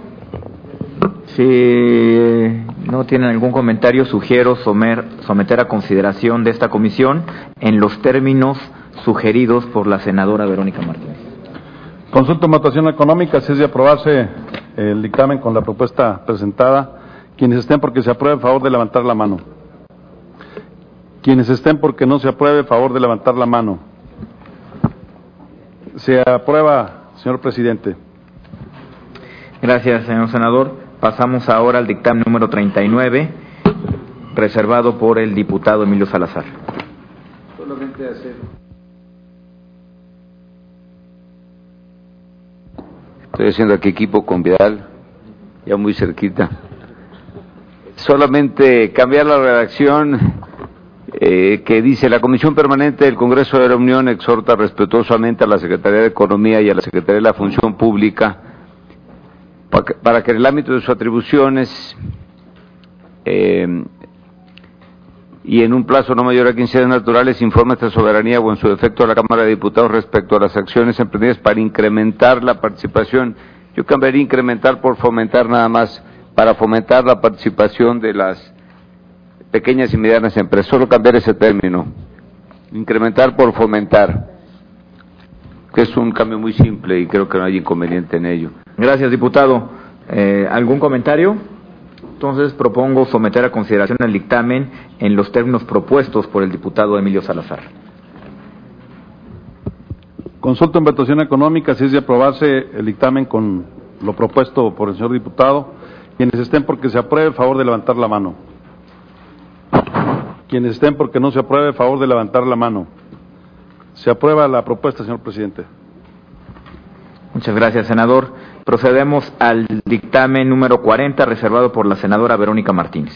Si no tienen algún comentario, sugiero somer, someter a consideración de esta comisión en los términos sugeridos por la senadora Verónica Martínez. Consulta en votación económica si es de aprobarse el dictamen con la propuesta presentada. Quienes estén porque se apruebe, favor de levantar la mano. Quienes estén porque no se apruebe, favor de levantar la mano. Se aprueba, señor presidente. Gracias, señor senador. Pasamos ahora al dictamen número treinta y nueve, reservado por el diputado Emilio Salazar. Solamente hacer. Estoy haciendo aquí equipo con Vidal, ya muy cerquita. Solamente cambiar la redacción eh, que dice: la Comisión Permanente del Congreso de la Unión exhorta respetuosamente a la Secretaría de Economía y a la Secretaría de la Función Pública para que en el ámbito de sus atribuciones eh, y en un plazo no mayor a quince días naturales informe esta soberanía o en su defecto a la Cámara de Diputados respecto a las acciones emprendidas para incrementar la participación. Yo cambiaría incrementar por fomentar nada más, para fomentar la participación de las pequeñas y medianas empresas. Solo cambiar ese término, incrementar por fomentar, que es un cambio muy simple y creo que no hay inconveniente en ello. Gracias, diputado. Eh, ¿Algún comentario? Entonces propongo someter a consideración el dictamen en los términos propuestos por el diputado Emilio Salazar. Consulta en votación económica si es de aprobarse el dictamen con lo propuesto por el señor diputado. Quienes estén porque se apruebe, favor de levantar la mano. Quienes estén porque no se apruebe, favor de levantar la mano. Se aprueba la propuesta, señor presidente. Muchas gracias, senador. Procedemos al dictamen número cuarenta, reservado por la senadora Verónica Martínez.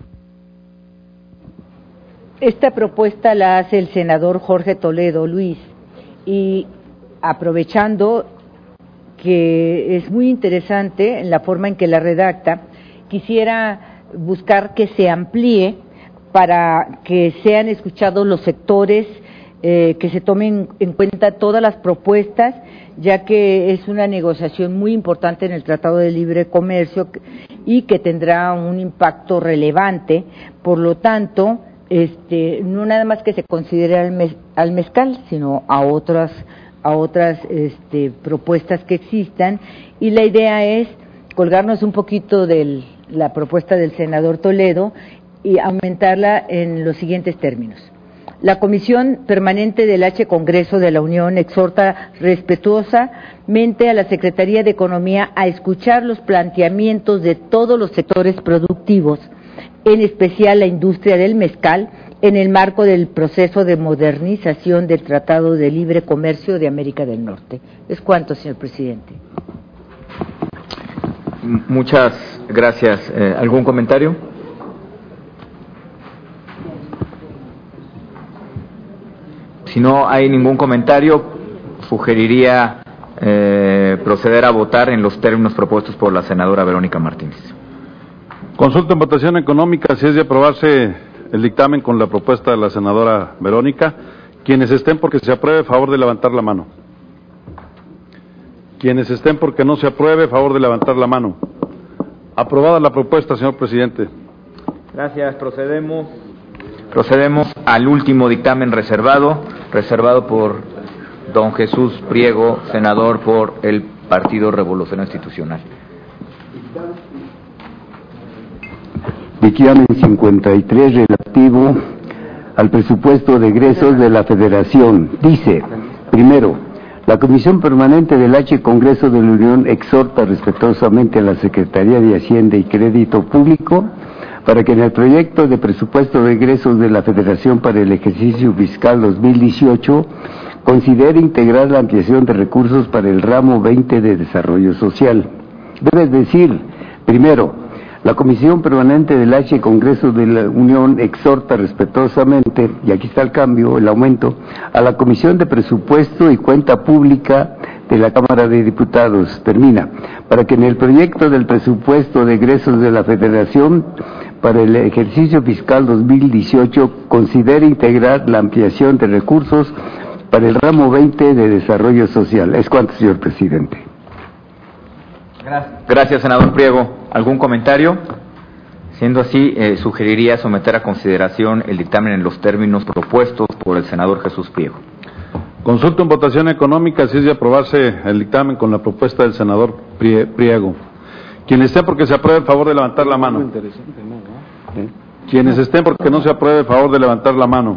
Esta propuesta la hace el senador Jorge Toledo Luis y aprovechando que es muy interesante en la forma en que la redacta, quisiera buscar que se amplíe para que sean escuchados los sectores, eh, que se tomen en cuenta todas las propuestas, ya que es una negociación muy importante en el Tratado de Libre Comercio y que tendrá un impacto relevante. Por lo tanto, este, no nada más que se considere al, mez, al mezcal, sino a otras a otras este, propuestas que existan, y la idea es colgarnos un poquito de la propuesta del senador Toledo y aumentarla en los siguientes términos. La Comisión Permanente del H Congreso de la Unión exhorta respetuosamente a la Secretaría de Economía a escuchar los planteamientos de todos los sectores productivos, en especial la industria del mezcal, en el marco del proceso de modernización del Tratado de Libre Comercio de América del Norte. ¿Es cuánto, señor presidente? Muchas gracias. Eh, ¿Algún comentario? Si no hay ningún comentario, sugeriría eh, proceder a votar en los términos propuestos por la senadora Verónica Martínez. Consulta en votación económica si es de aprobarse el dictamen con la propuesta de la senadora Verónica. Quienes estén porque se apruebe, favor de levantar la mano. Quienes estén porque no se apruebe, favor de levantar la mano. Aprobada la propuesta, señor presidente. Gracias. Procedemos. Procedemos al último dictamen reservado, reservado por don Jesús Priego, senador por el Partido Revolucionario Institucional. Dictamen cincuenta y tres relativo al presupuesto de egresos de la Federación. Dice, primero, la Comisión Permanente del H Congreso de la Unión exhorta respetuosamente a la Secretaría de Hacienda y Crédito Público para que en el proyecto de presupuesto de egresos de la Federación para el ejercicio fiscal dos mil dieciocho considere integrar la ampliación de recursos para el ramo veinte de Desarrollo Social. Debe decir, primero, la Comisión Permanente del H Congreso de la Unión exhorta respetuosamente, y aquí está el cambio, el aumento, a la Comisión de Presupuesto y Cuenta Pública de la Cámara de Diputados, termina, para que en el proyecto del presupuesto de egresos de la Federación para el ejercicio fiscal dos mil dieciocho considere integrar la ampliación de recursos para el ramo veinte de Desarrollo Social. Es cuanto, señor presidente. Gracias, senador Priego. ¿Algún comentario? Siendo así, eh, sugeriría someter a consideración el dictamen en los términos propuestos por el senador Jesús Priego. Consulta en votación económica si es de aprobarse el dictamen con la propuesta del senador Priego. Quienes estén porque se apruebe, favor de levantar la mano. Quienes estén porque no se apruebe, favor de levantar la mano.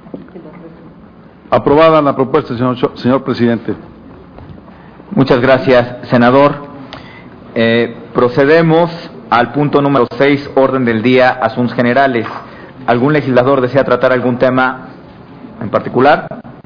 Aprobada la propuesta, señor, señor presidente. Muchas gracias, senador. Eh, procedemos al punto número seis, orden del día, asuntos generales. ¿Algún legislador desea tratar algún tema en particular?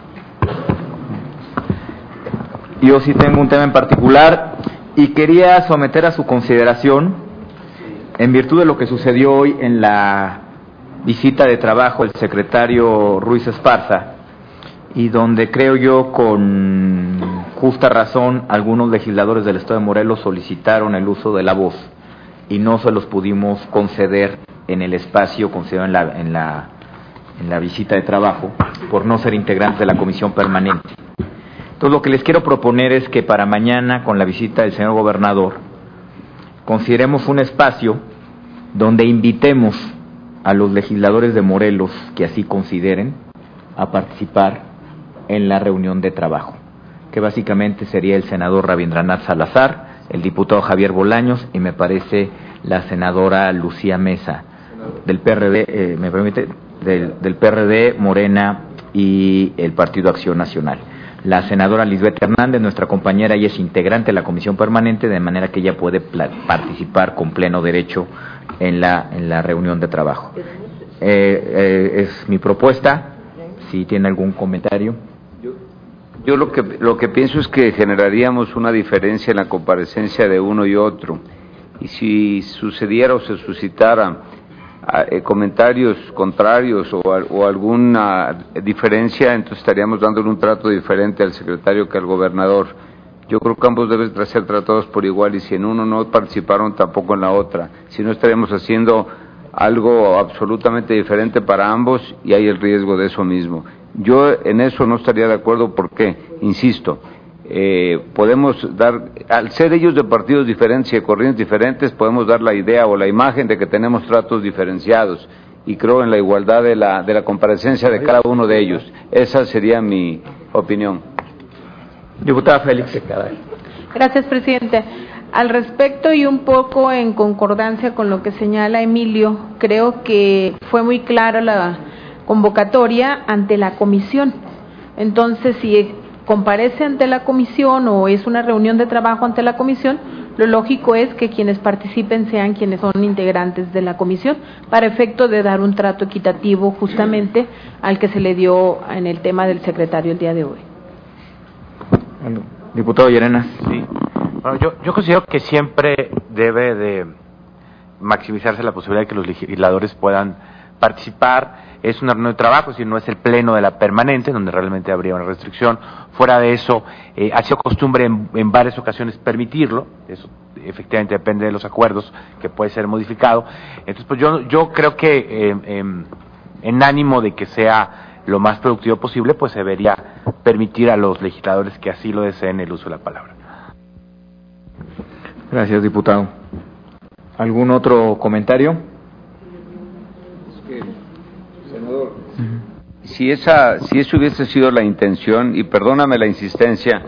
Yo sí tengo un tema en particular y quería someter a su consideración, en virtud de lo que sucedió hoy en la visita de trabajo del secretario Ruiz Esparza, y donde creo yo con justa razón algunos legisladores del Estado de Morelos solicitaron el uso de la voz y no se los pudimos conceder en el espacio concedido en la, en la, en la visita de trabajo por no ser integrantes de la comisión permanente. Entonces lo que les quiero proponer es que para mañana, con la visita del señor gobernador, consideremos un espacio donde invitemos a los legisladores de Morelos que así consideren a participar en la reunión de trabajo, que básicamente sería el senador Rabindranath Salazar, el diputado Javier Bolaños y me parece la senadora Lucía Mesa del P R D, eh, me permite, del, del P R D, Morena y el Partido Acción Nacional. La senadora Lisbeth Hernández, nuestra compañera, ella es integrante de la comisión permanente, de manera que ella puede participar con pleno derecho en la, en la reunión de trabajo. Eh, eh, es mi propuesta. Si tiene algún comentario. Yo lo que lo que pienso es que generaríamos una diferencia en la comparecencia de uno y otro, y si sucediera o se suscitara eh, comentarios contrarios o, o alguna diferencia, entonces estaríamos dándole un trato diferente al secretario que al gobernador. Yo creo que ambos deben ser tratados por igual, y si en uno no participaron, tampoco en la otra. Si no, estaríamos haciendo algo absolutamente diferente para ambos y hay el riesgo de eso mismo. Yo en eso no estaría de acuerdo porque, insisto, eh, podemos dar, al ser ellos de partidos diferentes y de corrientes diferentes, podemos dar la idea o la imagen de que tenemos tratos diferenciados, y creo en la igualdad de la, de la comparecencia de cada uno de ellos. Esa sería mi opinión. Diputada Félix. Gracias, presidente. Al respecto y un poco en concordancia con lo que señala Emilio, creo que fue muy clara la convocatoria ante la comisión. Entonces, si comparece ante la comisión o es una reunión de trabajo ante la comisión, lo lógico es que quienes participen sean quienes son integrantes de la comisión, para efecto de dar un trato equitativo justamente al que se le dio en el tema del secretario el día de hoy. Diputado Llerenas. Sí. Bueno, yo, yo considero que siempre debe de maximizarse la posibilidad de que los legisladores puedan participar. Es una reunión de trabajo, si no es el pleno de la permanente, donde realmente habría una restricción. Fuera de eso, eh, ha sido costumbre en, en varias ocasiones permitirlo. Eso efectivamente depende de los acuerdos, que puede ser modificado. Entonces, pues yo, yo creo que eh, eh, en ánimo de que sea lo más productivo posible, pues se debería permitir a los legisladores que así lo deseen el uso de la palabra. Gracias, diputado. ¿Algún otro comentario? Senador, si esa, si esa hubiese sido la intención, y perdóname la insistencia,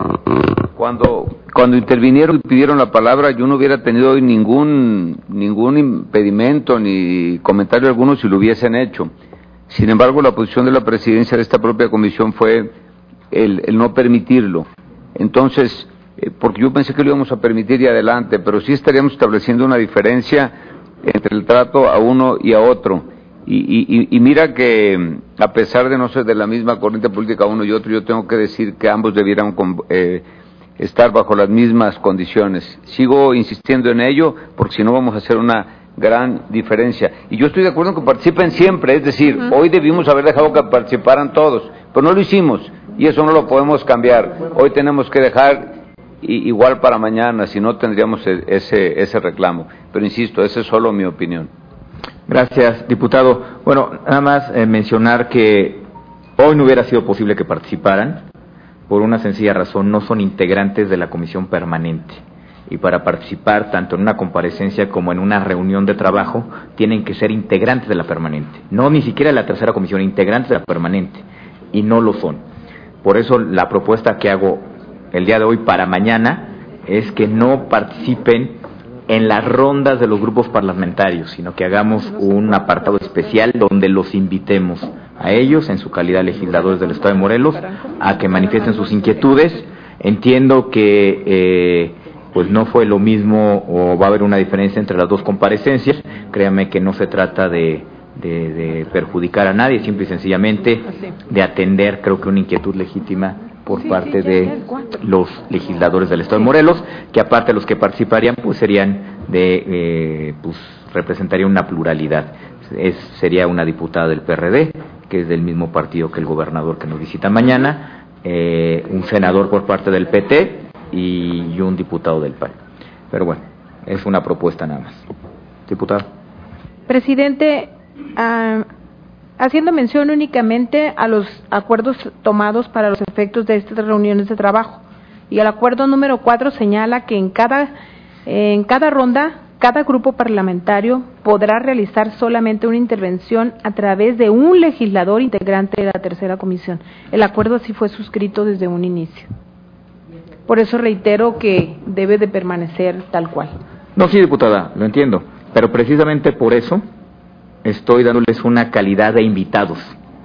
cuando, cuando intervinieron y pidieron la palabra, yo no hubiera tenido hoy ningún, ningún impedimento ni comentario alguno si lo hubiesen hecho. Sin embargo, la posición de la presidencia de esta propia comisión fue el, el no permitirlo. Entonces, eh, porque yo pensé que lo íbamos a permitir y adelante, pero sí estaríamos estableciendo una diferencia entre el trato a uno y a otro. Y, y, y mira que, a pesar de no ser de la misma corriente política uno y otro, yo tengo que decir que ambos debieran eh, estar bajo las mismas condiciones. Sigo insistiendo en ello, porque si no vamos a hacer una gran diferencia. Y yo estoy de acuerdo en que participen siempre, es decir, uh-huh. Hoy debimos haber dejado que participaran todos, pero no lo hicimos, y eso no lo podemos cambiar. Hoy tenemos que dejar y, igual para mañana, si no tendríamos ese, ese reclamo. Pero insisto, esa es solo mi opinión. Gracias, diputado. Bueno, nada más eh, mencionar que hoy no hubiera sido posible que participaran, por una sencilla razón: no son integrantes de la comisión permanente. Y para participar tanto en una comparecencia como en una reunión de trabajo, tienen que ser integrantes de la permanente. No ni siquiera de la tercera comisión, integrantes de la permanente. Y no lo son. Por eso la propuesta que hago el día de hoy para mañana es que no participen en las rondas de los grupos parlamentarios, sino que hagamos un apartado especial donde los invitemos a ellos, en su calidad de legisladores del Estado de Morelos, a que manifiesten sus inquietudes. Entiendo que eh, pues no fue lo mismo, o va a haber una diferencia entre las dos comparecencias. Créame que no se trata de, de, de perjudicar a nadie, simple y sencillamente de atender, creo que una inquietud legítima por sí, parte sí, de los legisladores del Estado de Morelos, que aparte de los que participarían, pues serían de, eh, pues representaría una pluralidad. Es, sería una diputada del P R D, que es del mismo partido que el gobernador que nos visita mañana, eh, un senador por parte del P T y un diputado del P A N. Pero bueno, es una propuesta nada más. Diputado. Presidente, uh, haciendo mención únicamente a los acuerdos tomados para los efectos de estas reuniones de trabajo, y el acuerdo número cuatro señala que en cada en cada ronda cada grupo parlamentario podrá realizar solamente una intervención a través de un legislador integrante de la tercera comisión. El acuerdo así fue suscrito desde un inicio. Por eso reitero que debe de permanecer tal cual. No, sí, diputada, lo entiendo, pero precisamente por eso estoy dándoles una calidad de invitados,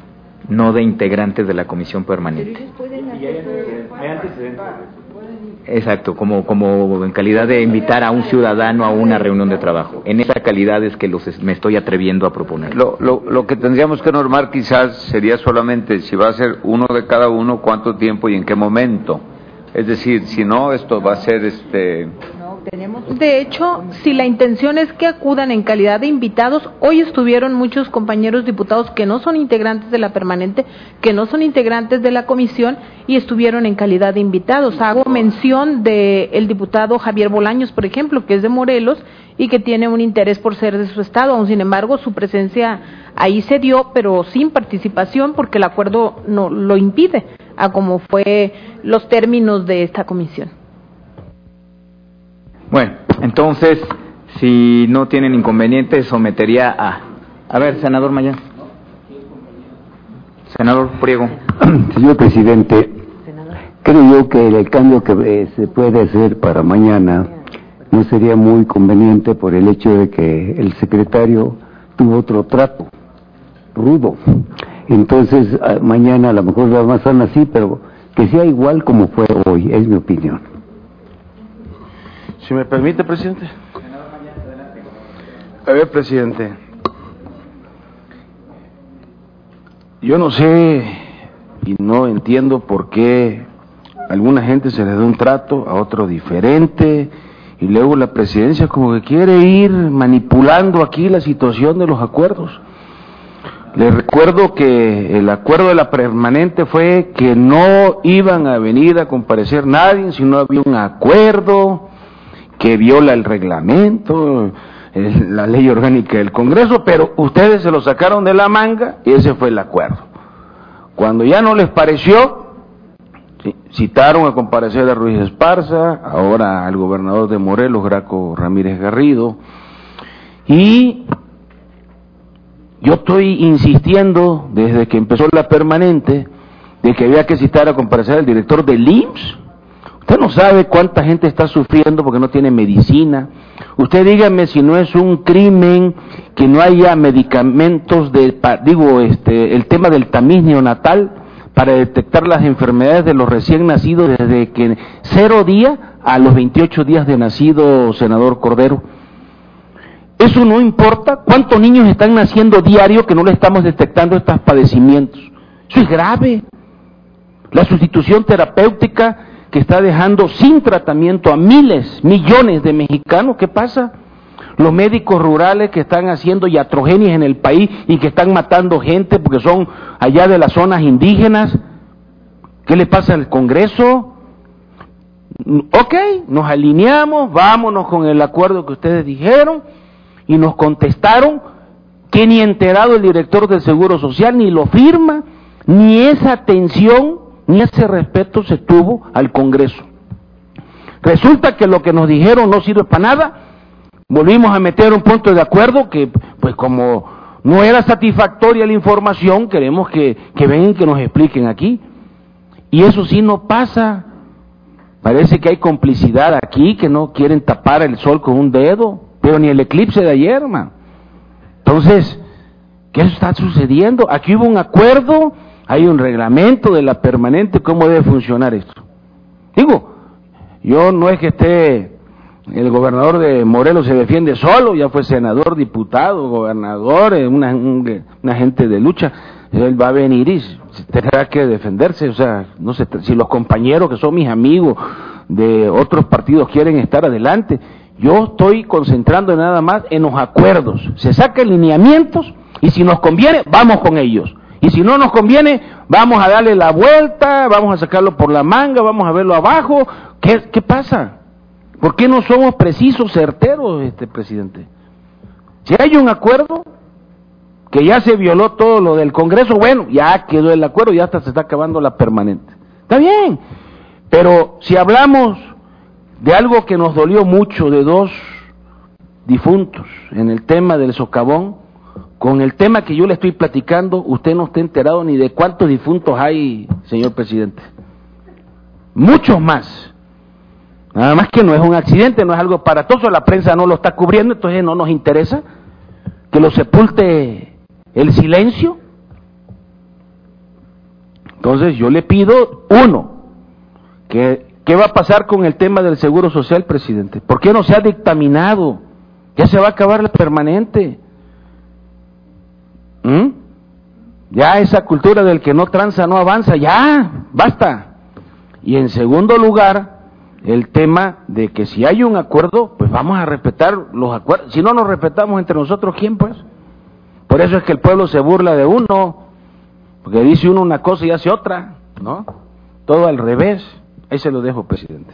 no de integrantes de la comisión permanente. Hay antecedentes. Exacto, como como en calidad de invitar a un ciudadano a una reunión de trabajo. En esa calidad es que los me estoy atreviendo a proponer. Lo, lo, lo que tendríamos que normar quizás sería solamente si va a ser uno de cada uno, cuánto tiempo y en qué momento. Es decir, si no, esto va a ser este... De hecho, si la intención es que acudan en calidad de invitados, hoy estuvieron muchos compañeros diputados que no son integrantes de la permanente, que no son integrantes de la comisión y estuvieron en calidad de invitados. Hago mención del diputado Javier Bolaños, por ejemplo, que es de Morelos y que tiene un interés por ser de su estado. Aún sin embargo, su presencia ahí se dio, pero sin participación porque el acuerdo no lo impide, a como fue los términos de esta comisión. Bueno, entonces, si no tienen inconveniente, sometería a... A ver, senador Mayán. Senador Priego. Señor presidente, creo yo que el cambio que eh, se puede hacer para mañana no sería muy conveniente por el hecho de que el secretario tuvo otro trato rudo. Entonces, mañana a lo mejor las más son así, pero que sea igual como fue hoy, es mi opinión. Si me permite, presidente. A ver, presidente. Yo no sé y no entiendo por qué a alguna gente se les da un trato, a otro diferente, y luego la presidencia como que quiere ir manipulando aquí la situación de los acuerdos. Les recuerdo que el acuerdo de la permanente fue que no iban a venir a comparecer nadie si no había un acuerdo que viola el reglamento, la ley orgánica del Congreso, pero ustedes se lo sacaron de la manga y ese fue el acuerdo. Cuando ya no les pareció, citaron a comparecer a Ruiz Esparza, ahora al gobernador de Morelos, Graco Ramírez Garrido, y yo estoy insistiendo desde que empezó la permanente de que había que citar a comparecer al director del I M S S. Usted no sabe cuánta gente está sufriendo porque no tiene medicina. Usted dígame si no es un crimen que no haya medicamentos de, digo, este, el tema del tamiz neonatal para detectar las enfermedades de los recién nacidos desde que cero día a los veintiocho días de nacido, senador Cordero. Eso no importa. ¿Cuántos niños están naciendo diario que no le estamos detectando estos padecimientos? Eso es grave. La sustitución terapéutica que está dejando sin tratamiento a miles, millones de mexicanos, ¿qué pasa? Los médicos rurales que están haciendo iatrogenias en el país y que están matando gente porque son allá de las zonas indígenas, ¿qué le pasa al Congreso? Ok, nos alineamos, vámonos con el acuerdo que ustedes dijeron, y nos contestaron que ni enterado el director del Seguro Social, ni lo firma, ni esa atención, ni ese respeto se tuvo al Congreso. Resulta que lo que nos dijeron no sirve para nada, volvimos a meter un punto de acuerdo que, pues como no era satisfactoria la información, queremos que, que vengan y que nos expliquen aquí. Y eso sí no pasa. Parece que hay complicidad aquí, que no quieren tapar el sol con un dedo, pero ni el eclipse de ayer, man. Entonces, ¿qué está sucediendo? Aquí hubo un acuerdo, hay un reglamento de la permanente, ¿cómo debe funcionar esto? Digo, yo no es que esté, el gobernador de Morelos se defiende solo, ya fue senador, diputado, gobernador, una, una gente de lucha, él va a venir y tendrá que defenderse, o sea, no sé, si los compañeros que son mis amigos de otros partidos quieren estar adelante, yo estoy concentrando nada más en los acuerdos, se sacan lineamientos y si nos conviene, vamos con ellos. Y si no nos conviene, vamos a darle la vuelta, vamos a sacarlo por la manga, vamos a verlo abajo. ¿Qué, qué pasa? ¿Por qué no somos precisos, certeros, este presidente? Si hay un acuerdo, que ya se violó todo lo del Congreso, bueno, ya quedó el acuerdo, ya hasta se está acabando la permanente. Está bien, pero si hablamos de algo que nos dolió mucho, de dos difuntos, en el tema del socavón, con el tema que yo le estoy platicando, usted no está enterado ni de cuántos difuntos hay, señor presidente. Muchos más. Nada más que no es un accidente, no es algo aparatoso, la prensa no lo está cubriendo, entonces no nos interesa que lo sepulte el silencio. Entonces yo le pido, uno, que ¿qué va a pasar con el tema del Seguro Social, presidente? ¿Por qué no se ha dictaminado? Ya se va a acabar la permanente. ¿Mm? Ya esa cultura del que no tranza no avanza, ya, basta. Y en segundo lugar, el tema de que si hay un acuerdo, pues vamos a respetar los acuerdos. Si no nos respetamos entre nosotros, ¿quién pues? Por eso es que el pueblo se burla de uno, porque dice uno una cosa y hace otra, ¿no? Todo al revés. Ahí se lo dejo, presidente.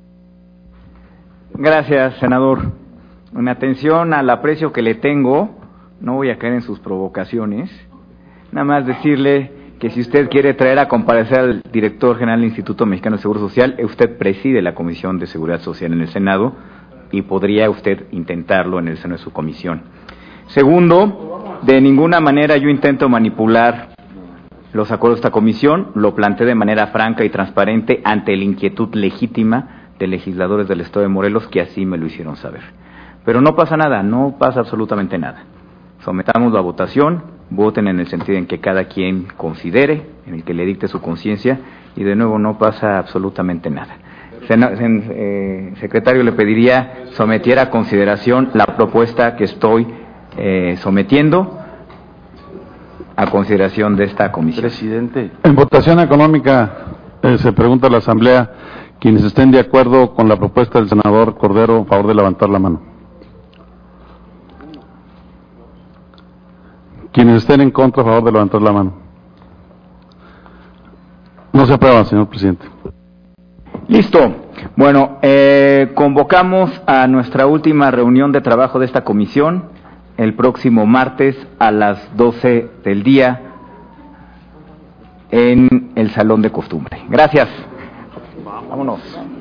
Gracias, senador. En atención al aprecio que le tengo, no voy a caer en sus provocaciones. Nada más decirle que si usted quiere traer a comparecer al director general del Instituto Mexicano de Seguro Social, usted preside la Comisión de Seguridad Social en el Senado y podría usted intentarlo en el seno de su comisión. Segundo, de ninguna manera yo intento manipular los acuerdos de esta comisión, lo planteé de manera franca y transparente ante la inquietud legítima de legisladores del Estado de Morelos que así me lo hicieron saber. Pero no pasa nada, no pasa absolutamente nada. Sometamos la votación, voten en el sentido en que cada quien considere, en el que le dicte su conciencia, y de nuevo no pasa absolutamente nada. Sena, sen, eh, secretario, le pediría sometiera a consideración la propuesta que estoy eh, sometiendo a consideración de esta comisión. Presidente. En votación económica eh, se pregunta a la Asamblea quienes estén de acuerdo con la propuesta del senador Cordero, a favor de levantar la mano. Quienes estén en contra, a favor de levantar la mano. No se aprueba, señor presidente. Listo. Bueno, eh, convocamos a nuestra última reunión de trabajo de esta comisión el próximo martes a las doce del día en el Salón de Costumbre. Gracias. Vámonos.